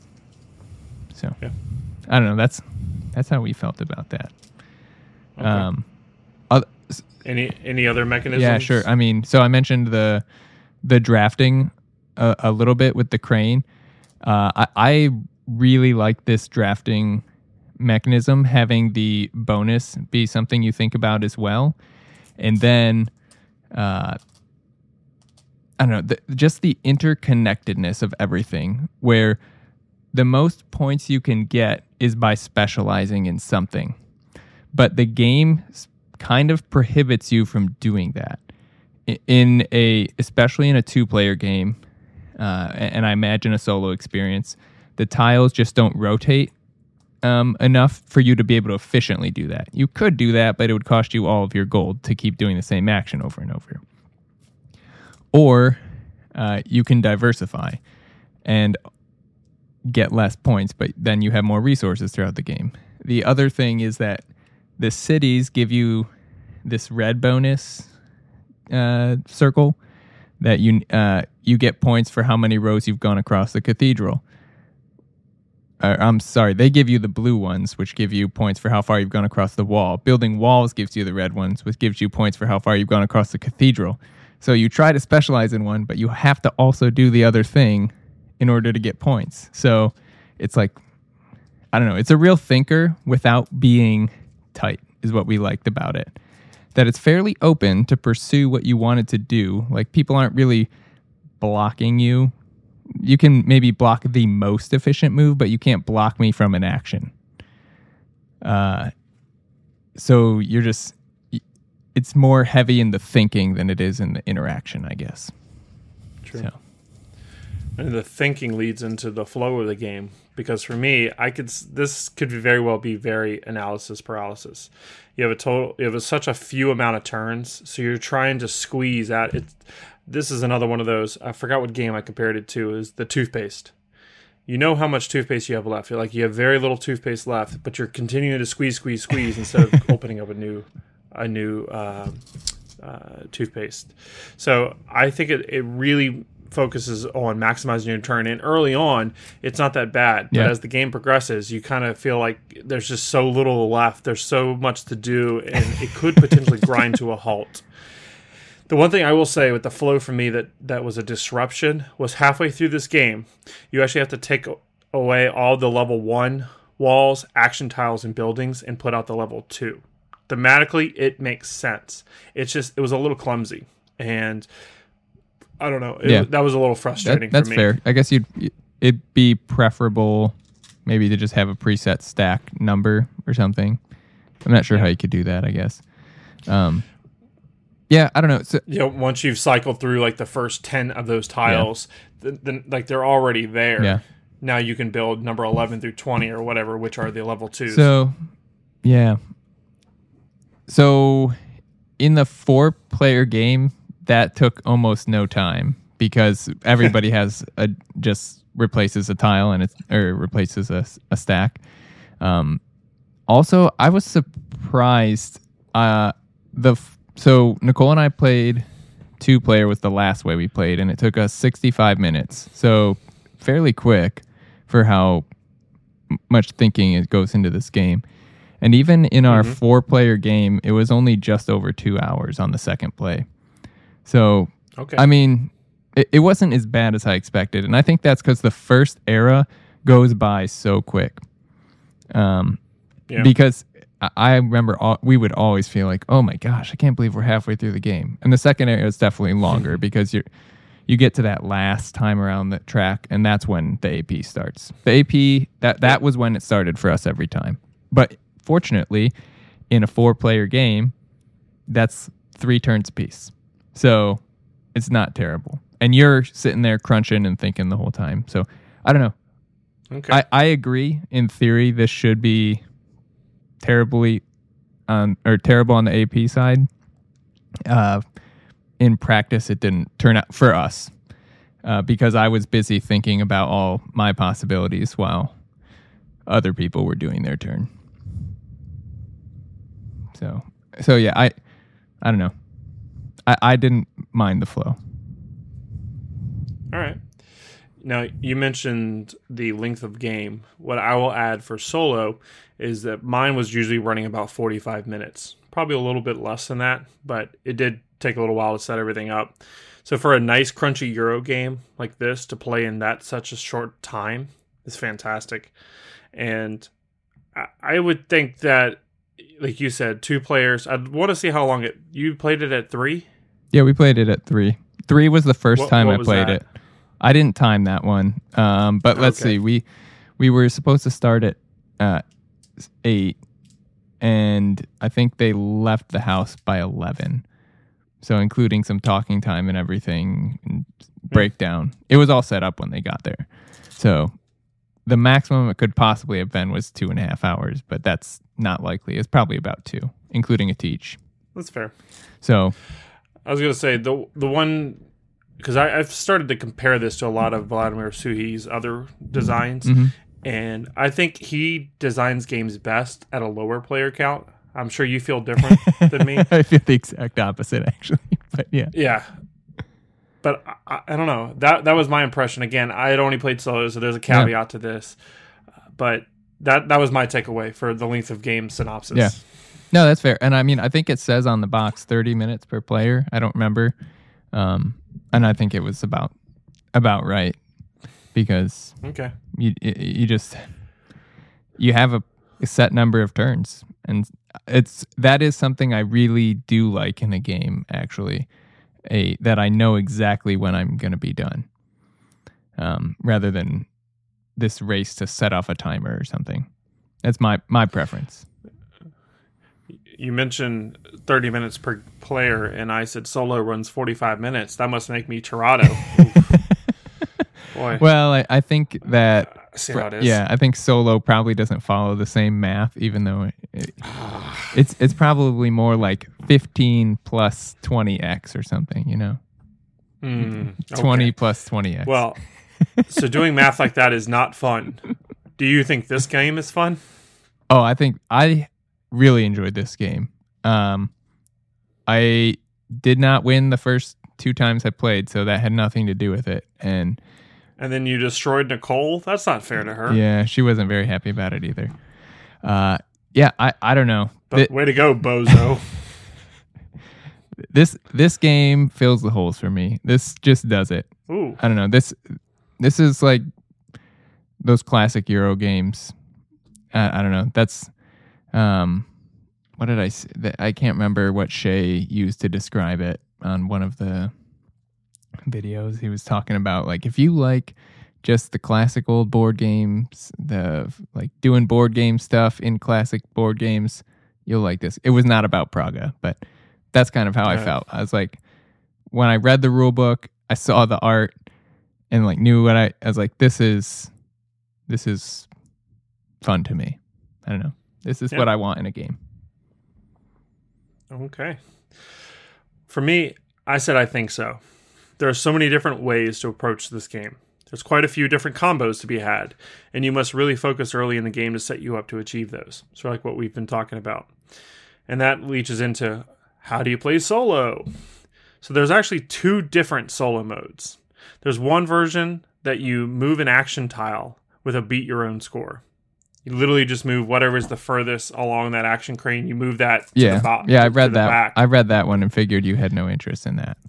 So I don't know. That's how we felt about that. Okay. Any other mechanisms? Yeah, sure. I mean, so I mentioned the drafting a little bit with the crane. I really like this drafting mechanism, having the bonus be something you think about as well. And then, I don't know, just the interconnectedness of everything, where the most points you can get is by specializing in something. But the game kind of prohibits you from doing that. Especially in a 2-player game, and I imagine a solo experience, the tiles just don't rotate enough for you to be able to efficiently do that. You could do that, but it would cost you all of your gold to keep doing the same action over and over. Or you can diversify and get less points, but then you have more resources throughout the game. The other thing is that the cities give you this red bonus circle that you get points for how many rows you've gone across the cathedral. I'm sorry, they give you the blue ones, which give you points for how far you've gone across the wall. Building walls gives you the red ones, which gives you points for how far you've gone across the cathedral. So you try to specialize in one, but you have to also do the other thing in order to get points. So it's like, I don't know, it's a real thinker without being tight, is what we liked about it. That it's fairly open to pursue what you wanted to do. Like, people aren't really blocking you. You can maybe block the most efficient move, but you can't block me from an action. So you're just, it's more heavy in the thinking than it is in the interaction, I guess. True. So. And the thinking leads into the flow of the game, because for me, this could very well be very analysis paralysis. You have such a few amount of turns, so you're trying to squeeze out it. This is another one of those. I forgot what game I compared it to. Is the toothpaste. You know how much toothpaste you have left. You're like, you have very little toothpaste left, but you're continuing to squeeze instead of opening up a new toothpaste. So I think it really focuses on maximizing your turn, and early on it's not that bad, but as the game progresses you kind of feel like there's just so little left, there's so much to do, and it could potentially grind to a halt. The one thing I will say with the flow for me that was a disruption was halfway through this game, you actually have to take away all the level 1 walls, action tiles, and buildings and put out the level 2. Thematically, it makes sense. It was a little clumsy, and I don't know. That was a little frustrating for me. That's fair. I guess it'd be preferable maybe to just have a preset stack number or something. I'm not sure how you could do that, I guess. Yeah, I don't know. So, once you've cycled through like the first 10 of those tiles, then like they're already there. Yeah. Now you can build number 11 through 20 or whatever, which are the level 2s. So, yeah. So, in the 4-player game, that took almost no time because everybody just replaces a tile or replaces a stack. Also, I was surprised. So Nicole and I played 2-player was the last way we played, and it took us 65 minutes. So fairly quick for how much thinking it goes into this game. And even in our 4-player game, it was only just over 2 hours on the second play. So, I mean, it wasn't as bad as I expected. And I think that's because the first era goes by so quick. Because I remember we would always feel like, oh my gosh, I can't believe we're halfway through the game. And the second era is definitely longer because you get to that last time around the track, and that's when the AP starts. The AP, that was when it started for us every time. But fortunately, in a 4-player game, that's 3 turns apiece. So it's not terrible. And you're sitting there crunching and thinking the whole time. So I don't know. Okay. I agree. In theory, this should be terrible on the AP side. In practice, it didn't turn out for us because I was busy thinking about all my possibilities while other people were doing their turn. So yeah, I don't know. I didn't mind the flow. All right. Now, you mentioned the length of game. What I will add for solo is that mine was usually running about 45 minutes probably a little bit less than that, but it did take a little while to set everything up. So for a nice crunchy Euro game like this to play in that such a short time is fantastic. And I would think that, like you said, 2 players. I'd want to see how long you played it at 3? Yeah, we played it at 3. 3 was the first time I played it. I didn't time that one. But let's see. We were supposed to start at 8, and I think they left the house by 11. So including some talking time and everything, and breakdown. It was all set up when they got there. So the maximum it could possibly have been was 2.5 hours, but that's not likely. It's probably about 2, including a teach. That's fair. So I was going to say the one, because I've started to compare this to a lot of Vladimir Suhi's other designs, and I think he designs games best at a lower player count. I'm sure you feel different than me. I feel the exact opposite, actually. But yeah. Yeah. But I don't know. That was my impression. Again, I had only played solo, so there's a caveat to this. But that was my takeaway for the length of game synopsis. Yeah. No, that's fair. And I mean, I think it says on the box 30 minutes per player. I don't remember. And I think it was about right, because you have a set number of turns, and that is something I really do like in a game, actually, that I know exactly when I'm going to be done, rather than this race to set off a timer or something. That's my preference. You mentioned 30 minutes per player, and I said solo runs 45 minutes. That must make me Tirado. Boy. Well, I think that... See how it is. Yeah, I think solo probably doesn't follow the same math, even though it's probably more like 15 plus 20x or something, you know? 20 plus 20x. Well, so doing math like that is not fun. Do you think this game is fun? Oh, I think I really enjoyed this game. I did not win the first 2 times I played, so that had nothing to do with it. And then you destroyed Nicole? That's not fair to her. Yeah, she wasn't very happy about it either. Yeah, I don't know. But way to go, bozo. This game fills the holes for me. This just does it. Ooh. I don't know. This is like those classic Euro games. I don't know. That's what did I say? I can't remember what Shay used to describe it on one of the videos. He was talking about, like, if you like just the classic old board games, the like doing board game stuff in classic board games, you'll like this. It was not about Praga, but that's kind of how I felt. I was like, when I read the rule book, I saw the art and like knew what I was like, this is fun to me. I don't know. This is what I want in a game. Okay. For me, I said I think so. There are so many different ways to approach this game. There's quite a few different combos to be had, and you must really focus early in the game to set you up to achieve those. So like what we've been talking about. And that leads into, how do you play solo? So there's actually 2 different solo modes. There's one version that you move an action tile with a beat your own score. You literally just move whatever is the furthest along that action crane. You move that to the bottom. Yeah, I read that. Back. I read that one and figured you had no interest in that.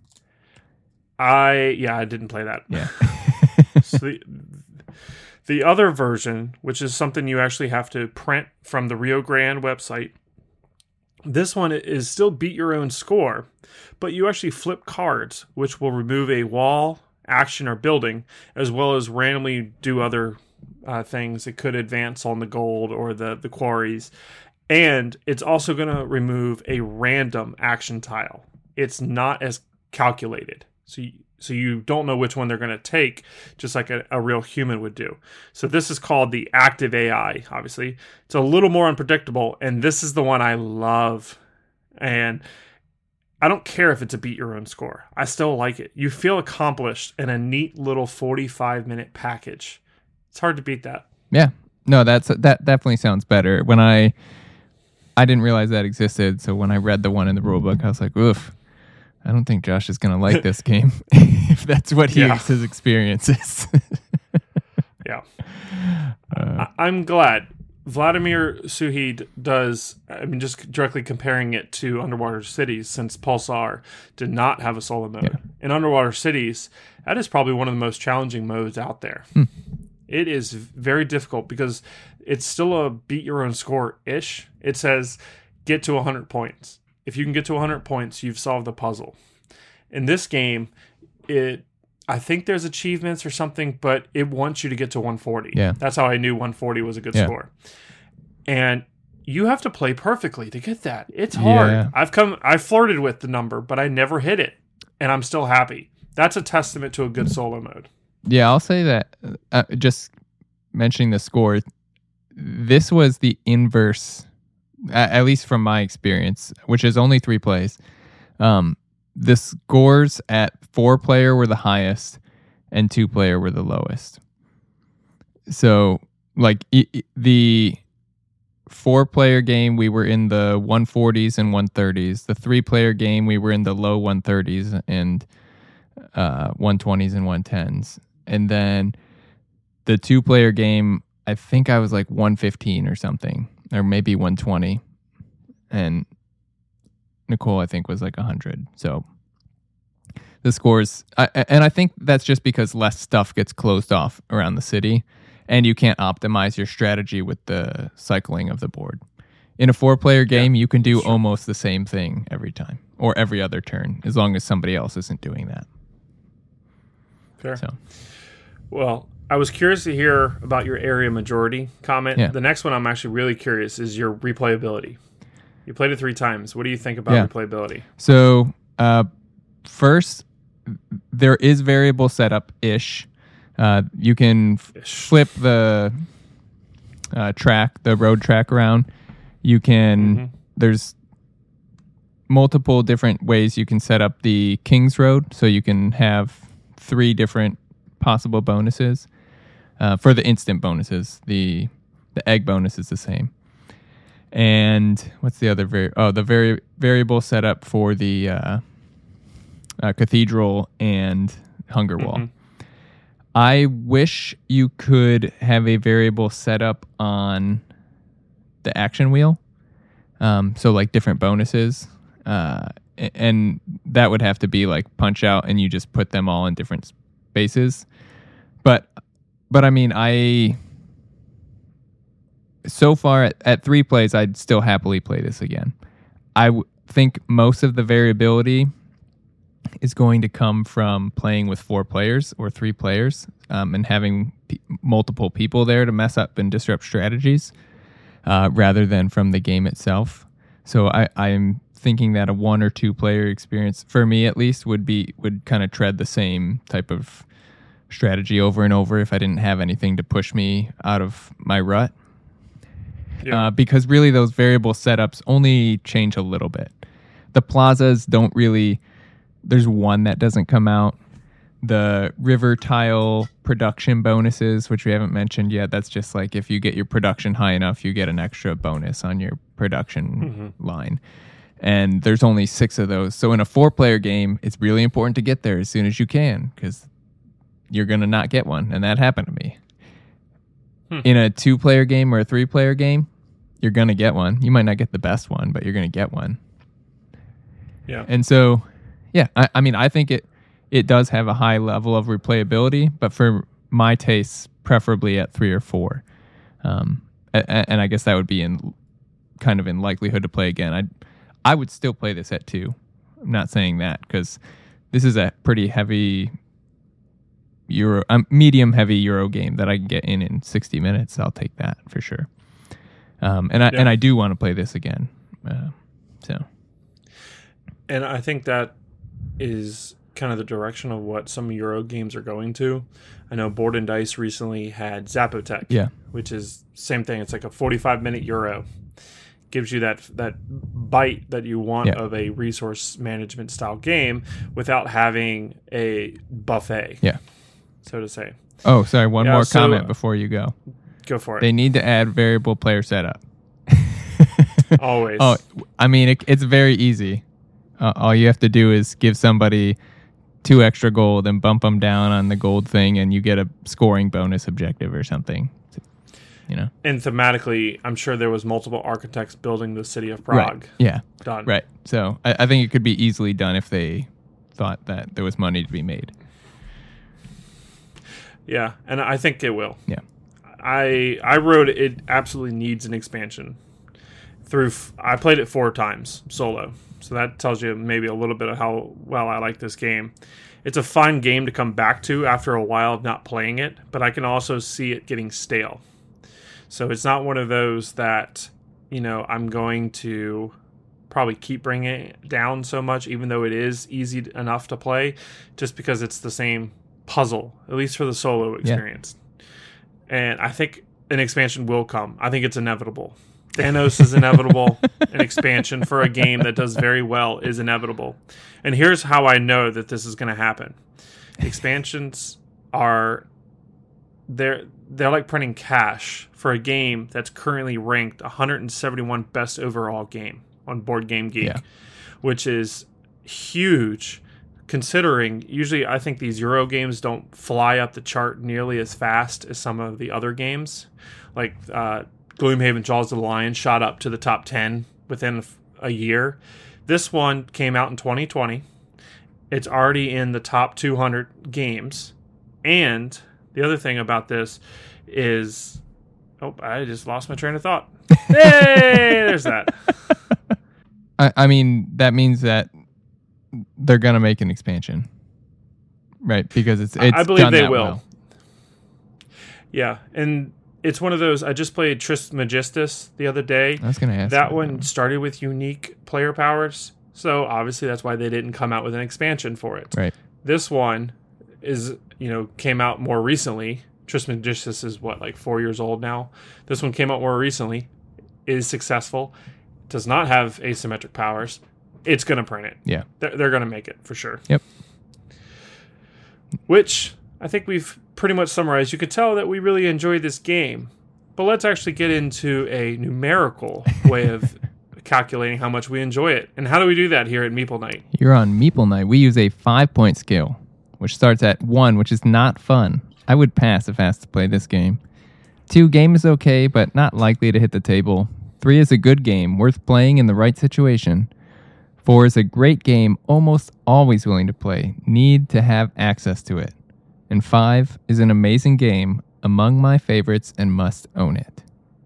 I didn't play that. Yeah. So the other version, which is something you actually have to print from the Rio Grande website, this one is still beat your own score, but you actually flip cards, which will remove a wall, action, or building, as well as randomly do other things. It could advance on the gold or the quarries. And it's also going to remove a random action tile. It's not as calculated. So you don't know which one they're going to take, just like a real human would do. So this is called the active AI, obviously. It's a little more unpredictable, and this is the one I love. And I don't care if it's a beat your own score. I still like it. You feel accomplished in a neat little 45-minute package. It's hard to beat that. Yeah. No, that definitely sounds better. When I didn't realize that existed, so when I read the one in the rulebook, I was like, oof. I don't think Josh is going to like this game if that's what his experience is. Yeah. I'm glad. Vladimir Suhid does, I mean, just directly comparing it to Underwater Cities, since Pulsar did not have a solo mode. Yeah. In Underwater Cities, that is probably one of the most challenging modes out there. It is very difficult because it's still a beat your own score-ish. It says get to 100 points. If you can get to 100 points, you've solved the puzzle. In this game, I think there's achievements or something, but it wants you to get to 140. Yeah. That's how I knew 140 was a good score. And you have to play perfectly to get that. It's hard. Yeah. I've flirted with the number, but I never hit it, and I'm still happy. That's a testament to a good solo mode. Yeah, I'll say that. Just mentioning the score, this was the inverse, at least from my experience, which is only 3 plays. The scores at 4-player were the highest and 2-player were the lowest. So, like, the 4-player game, we were in the 140s and 130s. The 3-player game, we were in the low 130s and 120s and 110s. And then the 2-player game, I think I was like 115 or something, or maybe 120. And Nicole, I think, was like 100. So the scores, and I think that's just because less stuff gets closed off around the city, and you can't optimize your strategy with the cycling of the board. In a 4-player game, you can do almost the same thing every time, or every other turn, as long as somebody else isn't doing that. Fair. So, well, I was curious to hear about your area majority comment. Yeah. The next one I'm actually really curious is your replayability. You played it 3 times. What do you think about replayability? So, first, there is variable setup-ish. You can flip the road track around. You can, there's multiple different ways you can set up the King's Road, so you can have 3 different possible bonuses. For the instant bonuses, the egg bonus is the same. And what's the other variable setup for the Cathedral and Hunger Wall. I wish you could have a variable setup on the action wheel. So like different bonuses. And that would have to be like punch out and you just put them all in different spaces. But I mean, so far at 3 plays, I'd still happily play this again. I think most of the variability is going to come from playing with 4 players or 3 players and having multiple people there to mess up and disrupt strategies rather than from the game itself. So I'm thinking that a 1 or 2 player experience, for me at least, would kind of tread the same type of strategy over and over if I didn't have anything to push me out of my rut. Yeah. Because really those variable setups only change a little bit. The plazas don't really... There's one that doesn't come out. The river tile production bonuses, which we haven't mentioned yet, that's just like if you get your production high enough, you get an extra bonus on your production line. And there's only 6 of those. So in a 4-player game, it's really important to get there as soon as you can because you're going to not get one. And that happened to me. In a 2-player game or a 3-player game, you're going to get one. You might not get the best one, but you're going to get one. Yeah. And so, yeah, I mean, I think it does have a high level of replayability, but for my tastes, preferably at 3 or 4. And I guess that would be in likelihood to play again. I would still play this at 2. I'm not saying that because this is a pretty heavy medium heavy Euro game that I can get in 60 minutes. I'll take that for sure. And I do want to play this again. And I think that is kind of the direction of what some Euro games are going to. I know Board and Dice recently had Zapotec, which is same thing. It's like a 45-minute Euro. Gives you that bite that you want of a resource management style game without having a buffet. Yeah. So to say. Oh, sorry. One more comment before you go. Go for it. They need to add variable player setup. Always. Oh, I mean, it's very easy. All you have to do is give somebody 2 extra gold and bump them down on the gold thing, and you get a scoring bonus objective or something. you know. And thematically, I'm sure there was multiple architects building the city of Prague. Right. Yeah. Done. Right. So I think it could be easily done if they thought that there was money to be made. Yeah, and I think it will. Yeah. I wrote it absolutely needs an expansion. I played it 4 times solo, so that tells you maybe a little bit of how well I like this game. It's a fun game to come back to after a while of not playing it, but I can also see it getting stale. So it's not one of those that, I'm going to probably keep bringing it down so much, even though it is easy enough to play, just because it's the same puzzle, at least for the solo experience. Yeah. And I think an expansion will come. I think it's inevitable. Thanos is inevitable. An expansion for a game that does very well is inevitable. And here's how I know that this is going to happen. Expansions are they're like printing cash for a game that's currently ranked 171 best overall game on Board Game Geek, which is huge considering usually I think these Euro games don't fly up the chart nearly as fast as some of the other games. Like Gloomhaven Jaws of the Lion shot up to the top 10 within a year. This one came out in 2020. It's already in the top 200 games. And the other thing about this is... Oh, I just lost my train of thought. Hey, there's that. I mean, that means that they're going to make an expansion. Right? Because it's I believe done they that will. Well. Yeah, and it's one of those... I just played Trismegistus the other day. I was going to ask that one started with unique player powers, so obviously that's why they didn't come out with an expansion for it. Right. This one is, came out more recently. Trismegistus is like 4 years old now. This one came out more recently. Is successful. Does not have asymmetric powers. It's going to print it. Yeah. They're going to make it for sure. Yep. Which I think we've pretty much summarized. You could tell that we really enjoyed this game. But let's actually get into a numerical way of calculating how much we enjoy it. And how do we do that here at Meeple Night? You're on Meeple Night. We use a 5-point scale, which starts at 1, which is not fun. I would pass if asked to play this game. 2, game is okay, but not likely to hit the table. 3 is a good game, worth playing in the right situation. 4 is a great game, almost always willing to play, need to have access to it. And 5 is an amazing game, among my favorites, and must own it.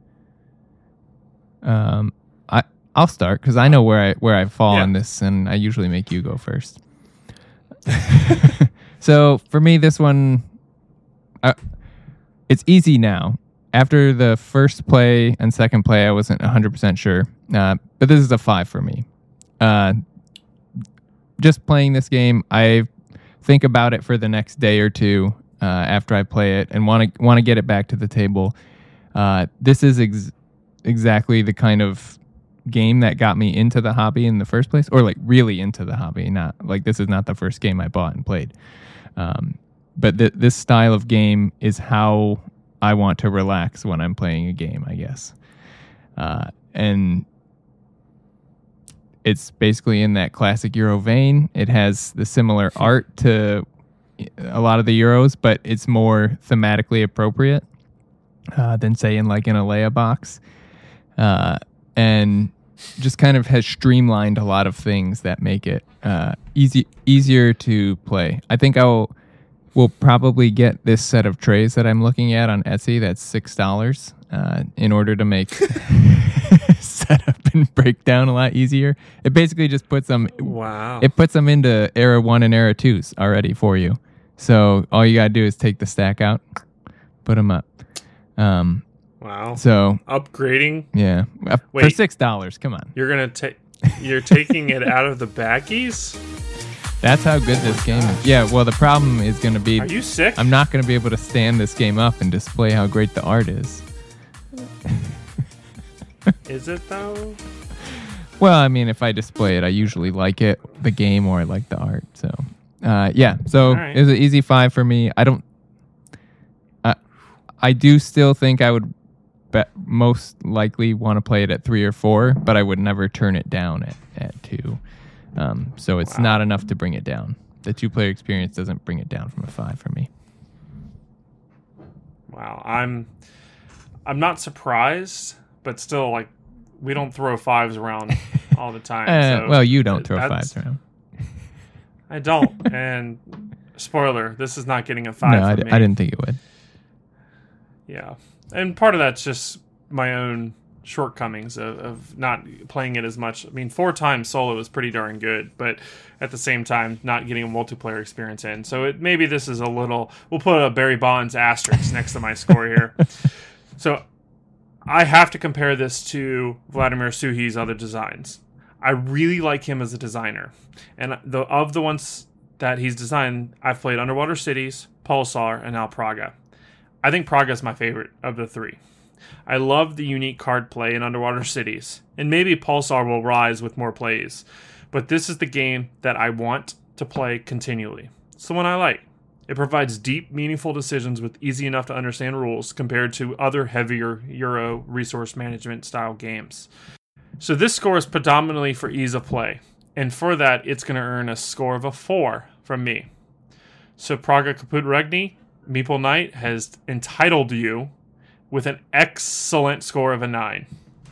I'll start because I know where I fall on this, and I usually make you go first. So for me, this one, it's easy now. After the first play and second play, I wasn't 100% sure, but this is a 5 for me. Just playing this game, I think about it for the next day or two after I play it, and want to get it back to the table. This is exactly the kind of game that got me into the hobby in the first place, or like really into the hobby. Not like this is not the first game I bought and played, but this style of game is how I want to relax when I'm playing a game, I guess. And it's basically in that classic Euro vein. It has the similar art to a lot of the Euros, but it's more thematically appropriate than, say, in like an Alea box. And just kind of has streamlined a lot of things that make it easier to play. I think we'll probably get this set of trays that I'm looking at on Etsy. That's $6 in order to make setup and breakdown a lot easier. It basically just puts them. Wow. It puts them into Era 1 and Era 2s already for you. So all you gotta do is take the stack out, put them up. Wow. So upgrading. Yeah. Wait, for $6. Come on. You're taking it out of the baggies? That's how good this game is. Yeah, well, the problem is going to be... Are you sick? I'm not going to be able to stand this game up and display how great the art is. Is it, though? Well, I mean, if I display it, I usually like it, the game, or I like the art. So, yeah. So, right. It was an easy 5 for me. I do still think I would most likely want to play it at 3 or 4, but I would never turn it down at 2. So it's not enough to bring it down. The 2-player experience doesn't bring it down from a 5 for me. Wow, I'm not surprised, but still, like, we don't throw fives around all the time. So well, you don't throw fives around. I don't. And spoiler, this is not getting a 5 No, from me. I didn't think it would. Yeah. And part of that's just my own shortcomings of not playing it as much. I mean, 4 times solo is pretty darn good, but at the same time, not getting a multiplayer experience in. So maybe this is a little... We'll put a Barry Bonds asterisk next to my score here. So I have to compare this to Vladimir Suhi's other designs. I really like him as a designer. And of the ones that he's designed, I've played Underwater Cities, Pulsar, and now Praga. I think Praga is my favorite of the 3. I love the unique card play in Underwater Cities, and maybe Pulsar will rise with more plays. But this is the game that I want to play continually. It's the one I like. It provides deep, meaningful decisions with easy enough to understand rules compared to other heavier Euro resource management style games. So this score is predominantly for ease of play, and for that, it's going to earn a score of a 4 from me. So Praga Caput Regni, Meeple Knight has entitled you with an excellent score of a 9.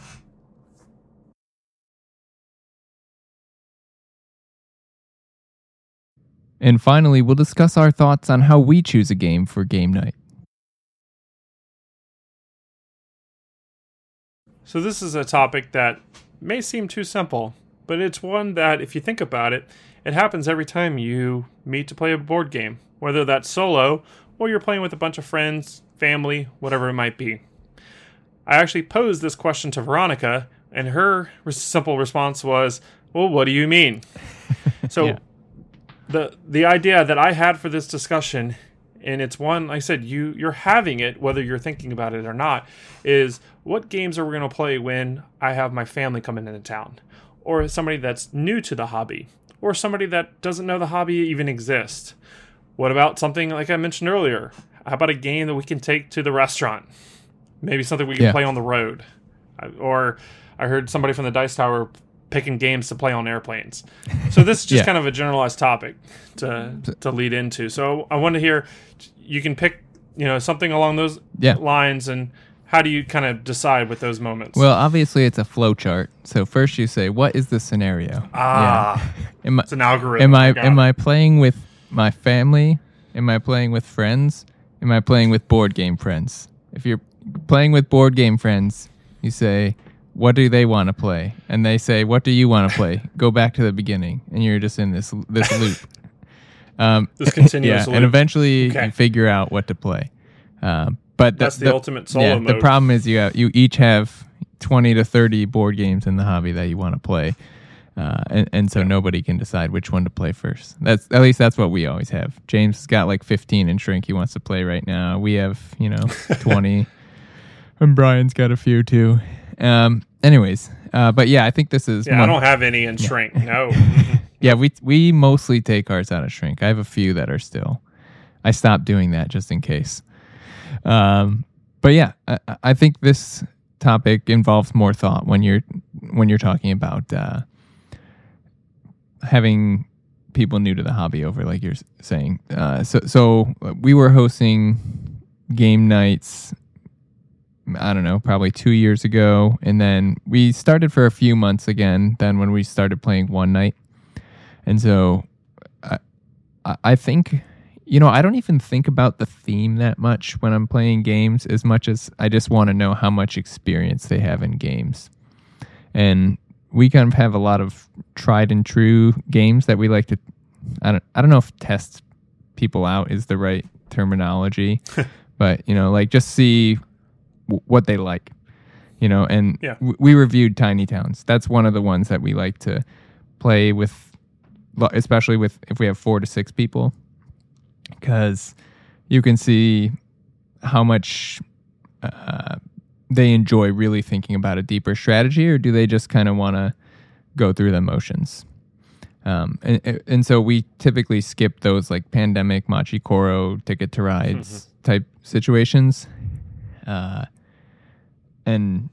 And finally, we'll discuss our thoughts on how we choose a game for game night. So this is a topic that may seem too simple, but it's one that, if you think about it, it happens every time you meet to play a board game, whether that's solo or you're playing with a bunch of friends, family, whatever it might be. I actually posed this question to Veronica, and her simple response was, well, what do you mean? So Yeah. the idea that I had for this discussion, and it's one, like I said, you're having it, whether you're thinking about it or not, is what games are we going to play when I have my family coming into town? Or somebody that's new to the hobby? Or somebody that doesn't know the hobby even exists? What about something like I mentioned earlier? How about a game that we can take to the restaurant? Maybe something we can play on the road. Or I heard somebody from the Dice Tower picking games to play on airplanes. So this is just kind of a generalized topic to lead into. So I want to hear, you can pick, something along those lines, and how do you kind of decide with those moments? Well, obviously it's a flow chart. So first you say, what is the scenario? It's an algorithm. Am I playing with my family? Am I playing with friends? Am I playing with board game friends? If you're playing with board game friends, you say, what do they want to play? And they say, what do you want to play? Go back to the beginning. And you're just in this loop. This continuous loop. And eventually you figure out what to play. But that's the ultimate solo mode. The problem is you each have 20 to 30 board games in the hobby that you want to play. And so nobody can decide which one to play first. At least that's what we always have. James has got like 15 in Shrink he wants to play right now. We have, 20. And Brian's got a few too. Anyways, but I think this is... I don't have any in Shrink, no. Yeah, we mostly take ours out of Shrink. I have a few that are still... I stopped doing that just in case. But I think this topic involves more thought when you're talking about having people new to the hobby over, like you're saying. So we were hosting game nights, I don't know, probably 2 years ago. And then we started for a few months again, then when we started playing one night. And so I think, I don't even think about the theme that much when I'm playing games, as much as I just want to know how much experience they have in games. And we kind of have a lot of tried and true games that we like to, I don't know if test people out is the right terminology, but, like just see what they like, and we reviewed Tiny Towns. That's one of the ones that we like to play with, especially if we have 4 to 6 people, because you can see how much they enjoy really thinking about a deeper strategy, or do they just kind of want to go through the motions. And so we typically skip those like Pandemic, Machi Koro, Ticket to Rides type situations. And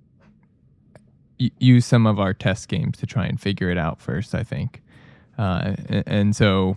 use some of our test games to try and figure it out first, I think. And so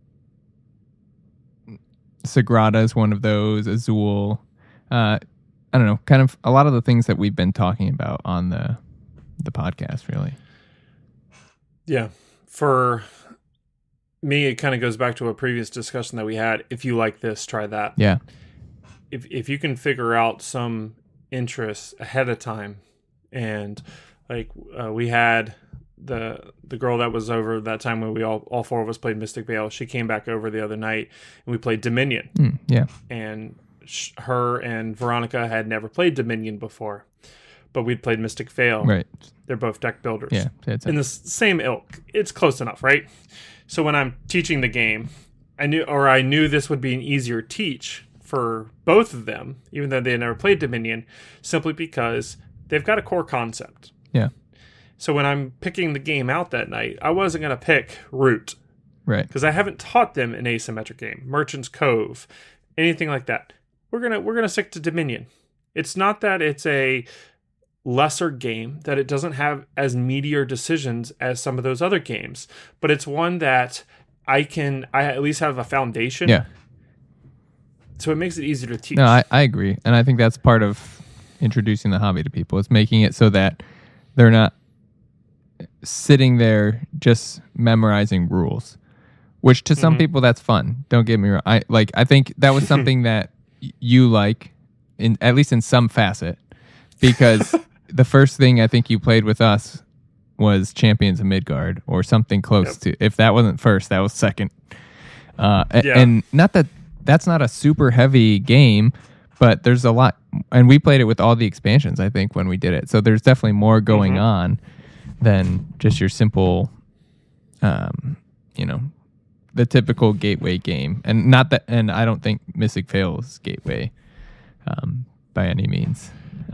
Sagrada is one of those, Azul. I don't know, kind of a lot of the things that we've been talking about on the podcast, really. Yeah. For me, it kind of goes back to a previous discussion that we had. If you like this, try that. Yeah. If you can figure out some interests ahead of time, and like we had the girl that was over that time when we all four of us played Mystic Vale. She came back over the other night and we played Dominion. Yeah. And her and Veronica had never played Dominion before, but we'd played Mystic Vale. Right. They're both deck builders. Yeah. In the same ilk. It's close enough, right? So when I'm teaching the game, I knew this would be an easier teach for both of them, even though they had never played Dominion, simply because they've got a core concept. Yeah. So when I'm picking the game out that night, I wasn't going to pick Root. Right. Because I haven't taught them an asymmetric game, Merchant's Cove, anything like that. We're gonna stick to Dominion. It's not that it's a lesser game, that it doesn't have as meatier decisions as some of those other games, but it's one that I at least have a foundation. Yeah. So it makes it easier to teach. No, I agree. And I think that's part of introducing the hobby to people, is making it so that they're not sitting there just memorizing rules, which to some people that's fun. Don't get me wrong. I think that was something that you like, at least in some facet, because the first thing I think you played with us was Champions of Midgard or something close to. If that wasn't first, that was second. And not that that's not a super heavy game, but there's a lot, and we played it with all the expansions, I think, when we did it. So there's definitely more going on than just your simple, the typical gateway game. And I don't think Mystic Vale is gateway by any means.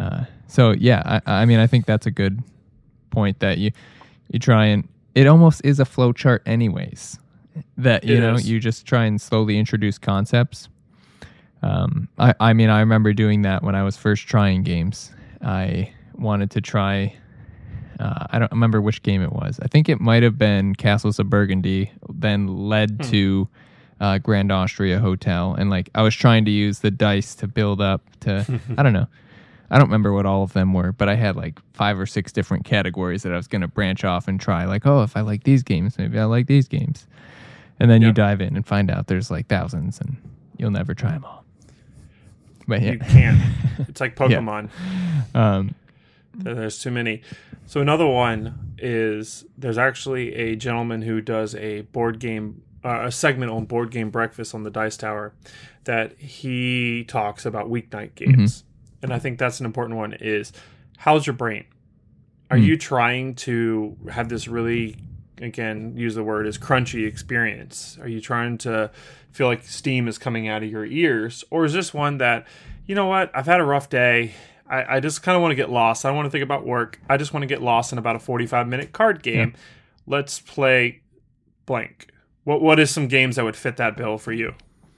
I think that's a good point, that you try, and it almost is a flow chart anyways, that you just try and slowly introduce concepts. I remember doing that when I was first trying games. I wanted to try, I don't remember which game it was. I think it might have been Castles of Burgundy, then led to Grand Austria Hotel. And I was trying to use the dice to build up to, I don't know. I don't remember what all of them were, but I had 5 or 6 different categories that I was going to branch off and try. If I like these games, maybe I like these games. And then you dive in and find out there's thousands, and you'll never try them all. But You can't. It's like Pokemon. There's too many. So another one is, there's actually a gentleman who does a board game, a segment on Board Game Breakfast on the Dice Tower, that he talks about weeknight games. And I think that's an important one, is how's your brain? Are you trying to have this really, again, use the word is crunchy experience? Are you trying to feel like steam is coming out of your ears? Or is this one that, you know what, I've had a rough day. I just kind of want to get lost. I don't want to think about work. I just want to get lost in about a 45-minute card game. Yeah. Let's play blank. What is some games that would fit that bill for you?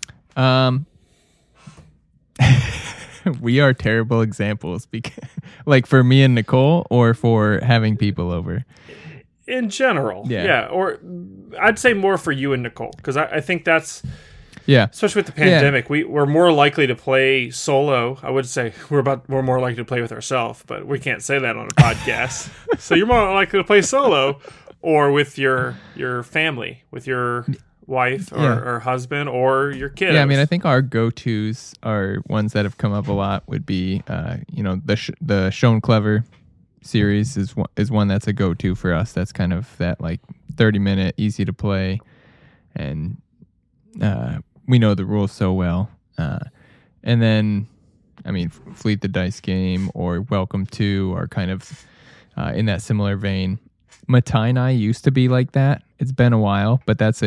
We are terrible examples, because, for me and Nicole, or for having people over? In general, yeah. Or I'd say more for you and Nicole, because I think that's, especially with the pandemic, we're more likely to play solo. I would say we're more likely to play with ourselves, but we can't say that on a podcast. So you're more likely to play solo, or with your family, with your wife or husband or your kids. Yeah, I think our go-tos are ones that have come up a lot would be, the Shown Clever series is one that's a go-to for us. That's kind of that 30-minute, easy to play, and we know the rules so well. And then, Fleet the Dice Game or Welcome To are kind of in that similar vein. Matai used to be like that. It's been a while, but that's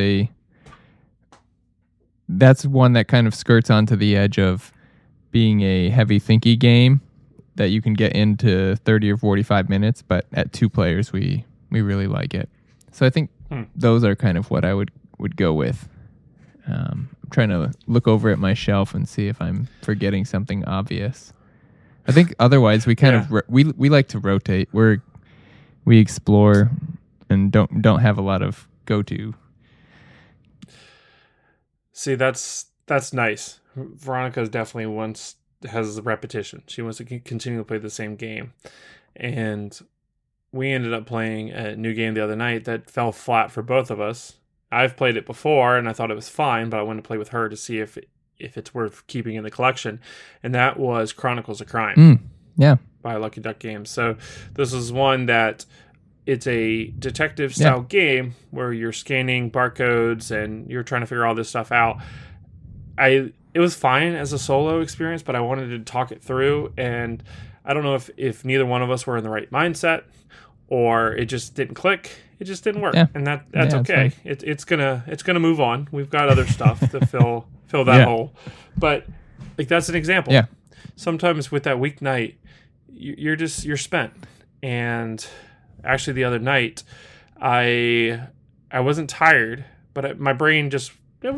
one that kind of skirts onto the edge of being a heavy thinky game that you can get into 30 or 45 minutes, but at 2 players, we really like it. So I think those are kind of what I would go with. I'm trying to look over at my shelf and see if I'm forgetting something obvious. I think otherwise we kind of we like to rotate. We explore and don't have a lot of go-to. See, that's nice. Veronica's definitely wants has repetition. She wants to continue to play the same game. And we ended up playing a new game the other night that fell flat for both of us. I've played it before and I thought it was fine, but I wanted to play with her to see if it's worth keeping in the collection. And that was Chronicles of Crime. Yeah. By Lucky Duck Games. So this is one that it's a detective style game where you're scanning barcodes and you're trying to figure all this stuff out. It was fine as a solo experience, but I wanted to talk it through, and I don't know if neither one of us were in the right mindset or it just didn't click. It just didn't work, and that's okay. It's gonna move on. We've got other stuff to fill that hole, but like that's an example. Yeah. Sometimes with that weeknight, you're spent. And actually, the other night, I wasn't tired, but my brain just it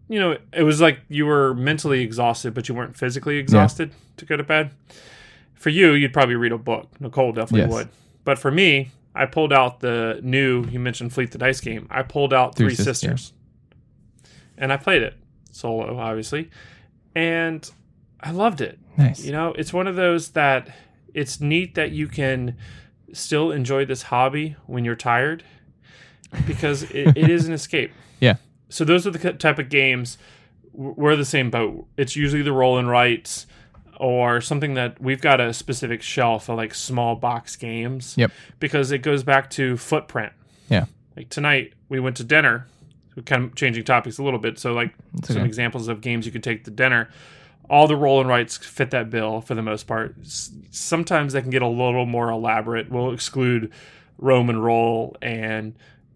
was like you were mentally exhausted, but you weren't physically exhausted to go to bed. For you, you'd probably read a book. Nicole definitely would. But for me, I pulled out you mentioned Fleet the Dice game. I pulled out Three Sisters. And I played it solo, obviously. And I loved it. Nice. It's one of those that it's neat that you can still enjoy this hobby when you're tired because it is an escape. Yeah. So those are the type of games. We're the same boat. It's usually the roll and writes or something that we've got a specific shelf of like small box games. Yep. Because it goes back to footprint. Yeah. Like tonight we went to dinner. We're kind of changing topics a little bit. So like some examples of games you could take to dinner. All the roll and writes fit that bill for the most part. Sometimes they can get a little more elaborate. We'll exclude Roman Roll and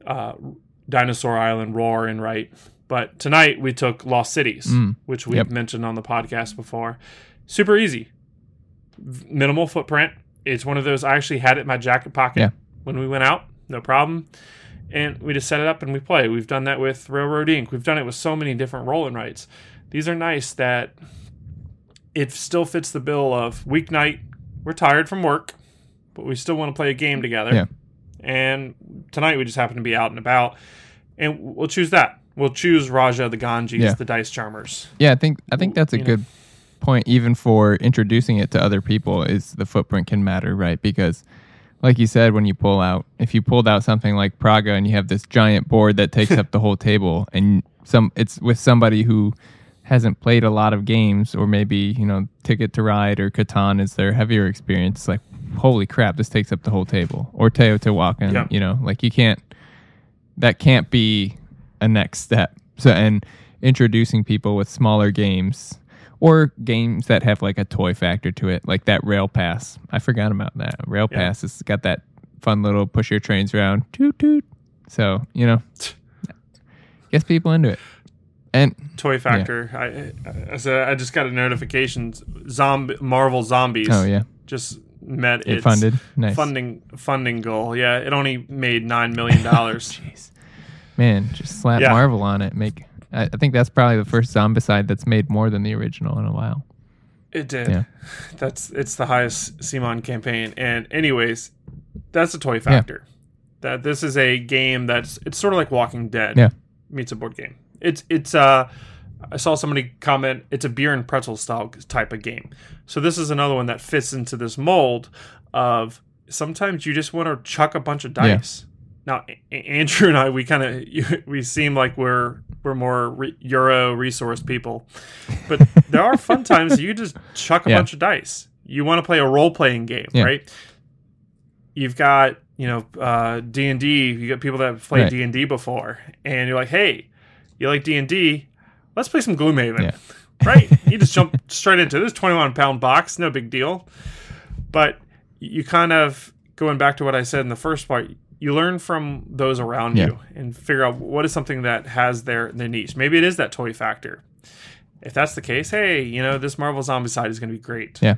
Dinosaur Island Roar and Write. But tonight we took Lost Cities, which we've mentioned on the podcast before. Super easy. Minimal footprint. It's one of those, I actually had it in my jacket pocket when we went out. No problem. And we just set it up and we play. We've done that with Railroad Inc. We've done it with so many different roll and writes. These are nice that it still fits the bill of weeknight. We're tired from work, but we still want to play a game together. Yeah. And tonight we just happen to be out and about, and we'll choose that. We'll choose Raja the Ganges, the Dice Charmers. Yeah, I think that's a good point, even for introducing it to other people, is the footprint can matter, right? Because like you said, if you pulled out something like Praga and you have this giant board that takes up the whole table, and it's with somebody who hasn't played a lot of games, or maybe, Ticket to Ride or Catan is their heavier experience, it's like, holy crap, this takes up the whole table. Or Teotihuacan, that can't be a next step. So, and introducing people with smaller games or games that have like a toy factor to it, like that Rail Pass. I forgot about that. Rail Pass has got that fun little push your trains around, toot toot. So, gets people into it. And toy factor. Yeah. I just got a notification. Marvel Zombies. Oh yeah. Just met its funded. Nice. funding goal. Yeah, it only made $9 million. Jeez, man, just slap Marvel on it. I think that's probably the first Zombicide that's made more than the original in a while. It did. Yeah. It's the highest CMON campaign. And anyways, that's a toy factor. Yeah. That this is a game it's sort of like Walking Dead meets a board game. It's I saw somebody comment, it's a beer and pretzel style type of game. So this is another one that fits into this mold of sometimes you just want to chuck a bunch of dice. Now, Andrew and I, we seem like we're more Euro resource people, but there are fun times you just chuck a bunch of dice. You want to play a role playing game, right? You've got D&D. You got people that have played D&D before, and you're like, hey, you like D&D? Let's play some Gloomhaven, right? You just jump straight into this 21-pound box, no big deal. But you kind of, going back to what I said in the first part, you learn from those around you and figure out what is something that has their niche. Maybe it is that toy factor. If that's the case, hey, this Marvel Zombicide is going to be great. Yeah.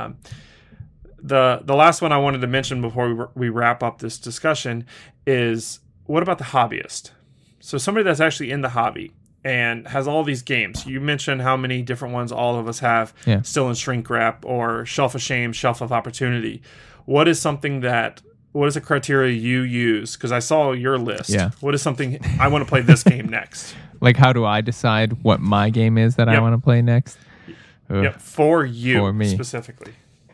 The last one I wanted to mention before we wrap up this discussion is, what about the hobbyist? So somebody that's actually in the hobby and has all these games. You mentioned how many different ones all of us have still in shrink wrap or Shelf of Shame, Shelf of Opportunity. What is a criteria you use? Because I saw your list. Yeah. What is something I want to play this game next? Like, how do I decide what my game is that I want to play next? Ugh, Yep, for you for me. specifically.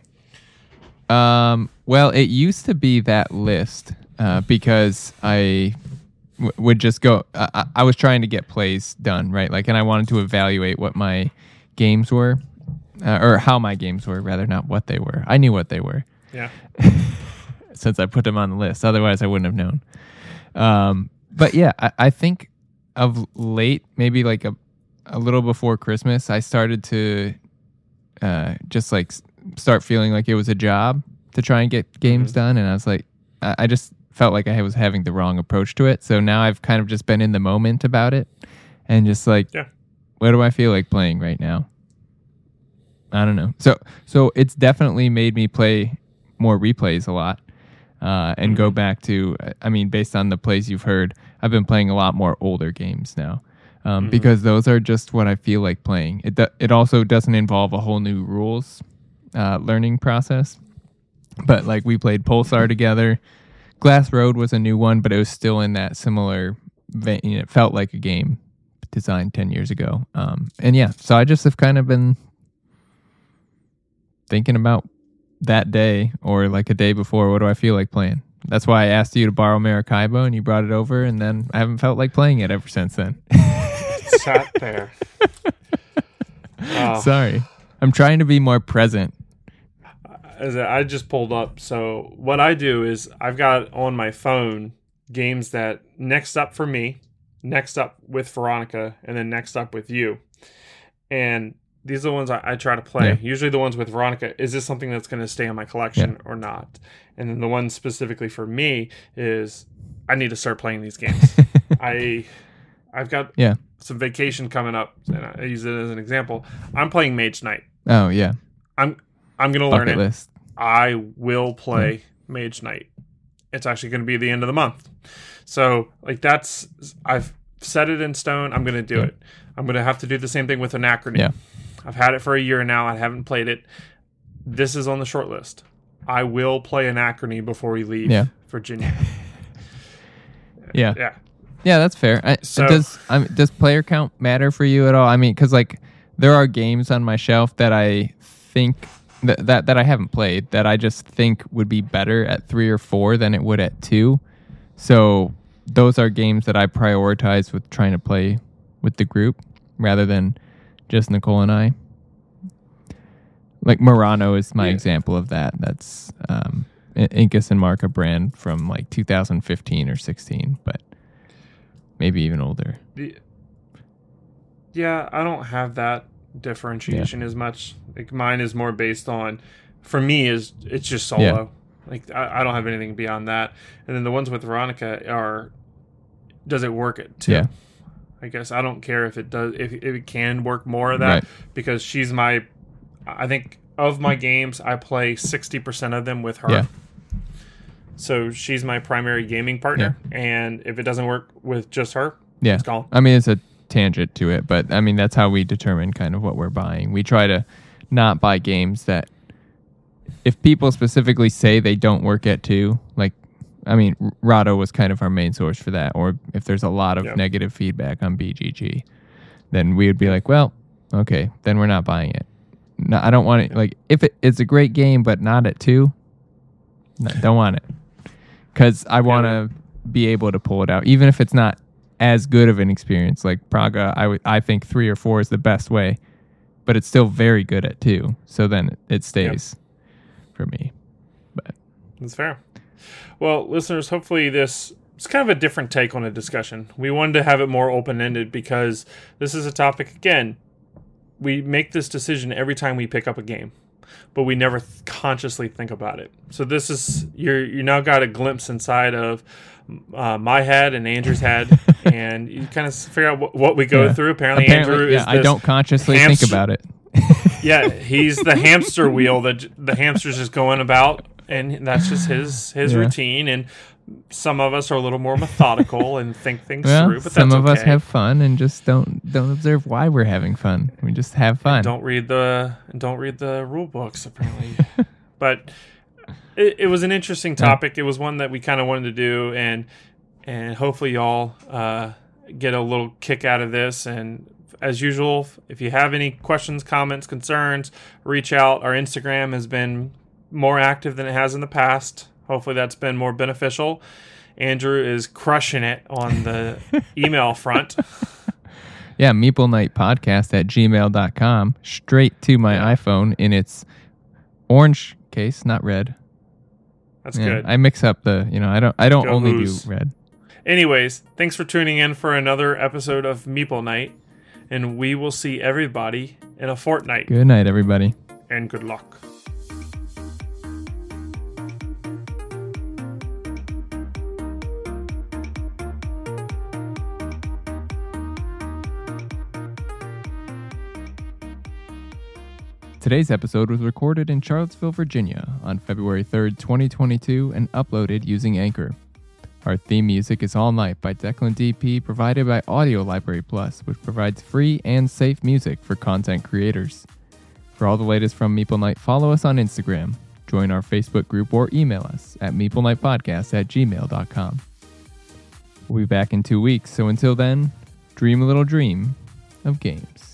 Well, it used to be that list because I would just go. I was trying to get plays done, right? Like, and I wanted to evaluate what my games were, or how my games were, rather, not what they were. I knew what they were. Yeah. Since I put them on the list. Otherwise, I wouldn't have known. But yeah, I think of late, maybe like a little before Christmas, I started to just like start feeling like it was a job to try and get games done. And I was like, I just felt like I was having the wrong approach to it. So now I've kind of just been in the moment about it and just like, what do I feel like playing right now? I don't know. So it's definitely made me play more replays a lot. And go back to, I mean, based on the plays you've heard, I've been playing a lot more older games now because those are just what I feel like playing. It also doesn't involve a whole new rules learning process. But like we played Pulsar together. Glass Road was a new one, but it was still in that similar vein. It felt like a game designed 10 years ago. And yeah, so I just have kind of been thinking about that day or like a day before, what do I feel like playing? That's why I asked you to borrow Maracaibo and you brought it over, and then I haven't felt like playing it ever since then. Sat there. Sorry. I'm trying to be more present. I just pulled up. So what I do is I've got on my phone games that next up for me, next up with Veronica, and then next up with you. And these are the ones I try to play. Yeah. Usually the ones with Veronica, is this something that's going to stay in my collection or not? And then the one specifically for me is I need to start playing these games. I've got some vacation coming up, and I use it as an example. I'm playing Mage Knight. Oh, yeah. I'm going to learn it. List. I will play Mage Knight. It's actually going to be the end of the month. So, like, I've set it in stone. I'm going to do it. I'm going to have to do the same thing with Anachrony. Yeah. I've had it for a year now. I haven't played it. This is on the short list. I will play Anachrony before we leave Virginia. Yeah, that's fair. So, does player count matter for you at all? I mean, because like there are games on my shelf that I think that I haven't played that I just think would be better at 3 or 4 than it would at 2. So those are games that I prioritize with trying to play with the group rather than just Nicole and I. Like Murano is my example of that. That's Incus and Marca brand from like 2015 or 16, but maybe even older. Yeah, I don't have that differentiation as much. Like mine is more based on, for me, it's just solo. Yeah. Like I don't have anything beyond that. And then the ones with Veronica are, does it work at 2? Yeah. I guess I don't care if it does, if it can work more of that, because she's I think of my games, I play 60% of them with her. Yeah. So she's my primary gaming partner, and if it doesn't work with just her, it's gone. I mean, it's a tangent to it, but I mean, that's how we determine kind of what we're buying. We try to not buy games that, if people specifically say they don't work at 2, like, I mean, Rado was kind of our main source for that. Or if there's a lot of negative feedback on BGG, then we would be like, well, okay, then we're not buying it. No, I don't want it. Like, if it's a great game, but not at 2, no, don't want it. Because I want to be able to pull it out, even if it's not as good of an experience. Like Praga, I think 3 or 4 is the best way, but it's still very good at 2. So then it stays for me. But that's fair. Well, listeners, hopefully this is kind of a different take on a discussion. We wanted to have it more open-ended because this is a topic, again, we make this decision every time we pick up a game, but we never consciously think about it. So this is, you now got a glimpse inside of my head and Andrew's head, and you kind of figure out what we go through. Apparently Andrew is I don't consciously think about it. He's the hamster wheel that the hamster's just going about, and that's just his routine. And some of us are a little more methodical and think things through, but some that's of us have fun and just don't observe why we're having fun. We just have fun. And don't read the rule books, apparently. But it was an interesting topic. It was one that we kind of wanted to do, and hopefully y'all get a little kick out of this and as usual, if you have any questions, comments, concerns, reach out. Our Instagram has been more active than it has in the past. Hopefully that's been more beneficial. Andrew is crushing it on the email front. Yeah, meeplenightpodcast@gmail.com. Straight to my iPhone in its orange case, not red. That's good. I mix up the, I don't Go only Who's. do red. Anyways, thanks for tuning in for another episode of Meeple Night, and we will see everybody in a fortnight. Good night, everybody. And good luck. Today's episode was recorded in Charlottesville, Virginia on February 3rd, 2022 and uploaded using Anchor. Our theme music is All Night by Declan DP, provided by Audio Library Plus, which provides free and safe music for content creators. For all the latest from Meeple Night, follow us on Instagram, join our Facebook group, or email us at meeplenightpodcast@gmail.com. We'll be back in 2 weeks, so until then, dream a little dream of games.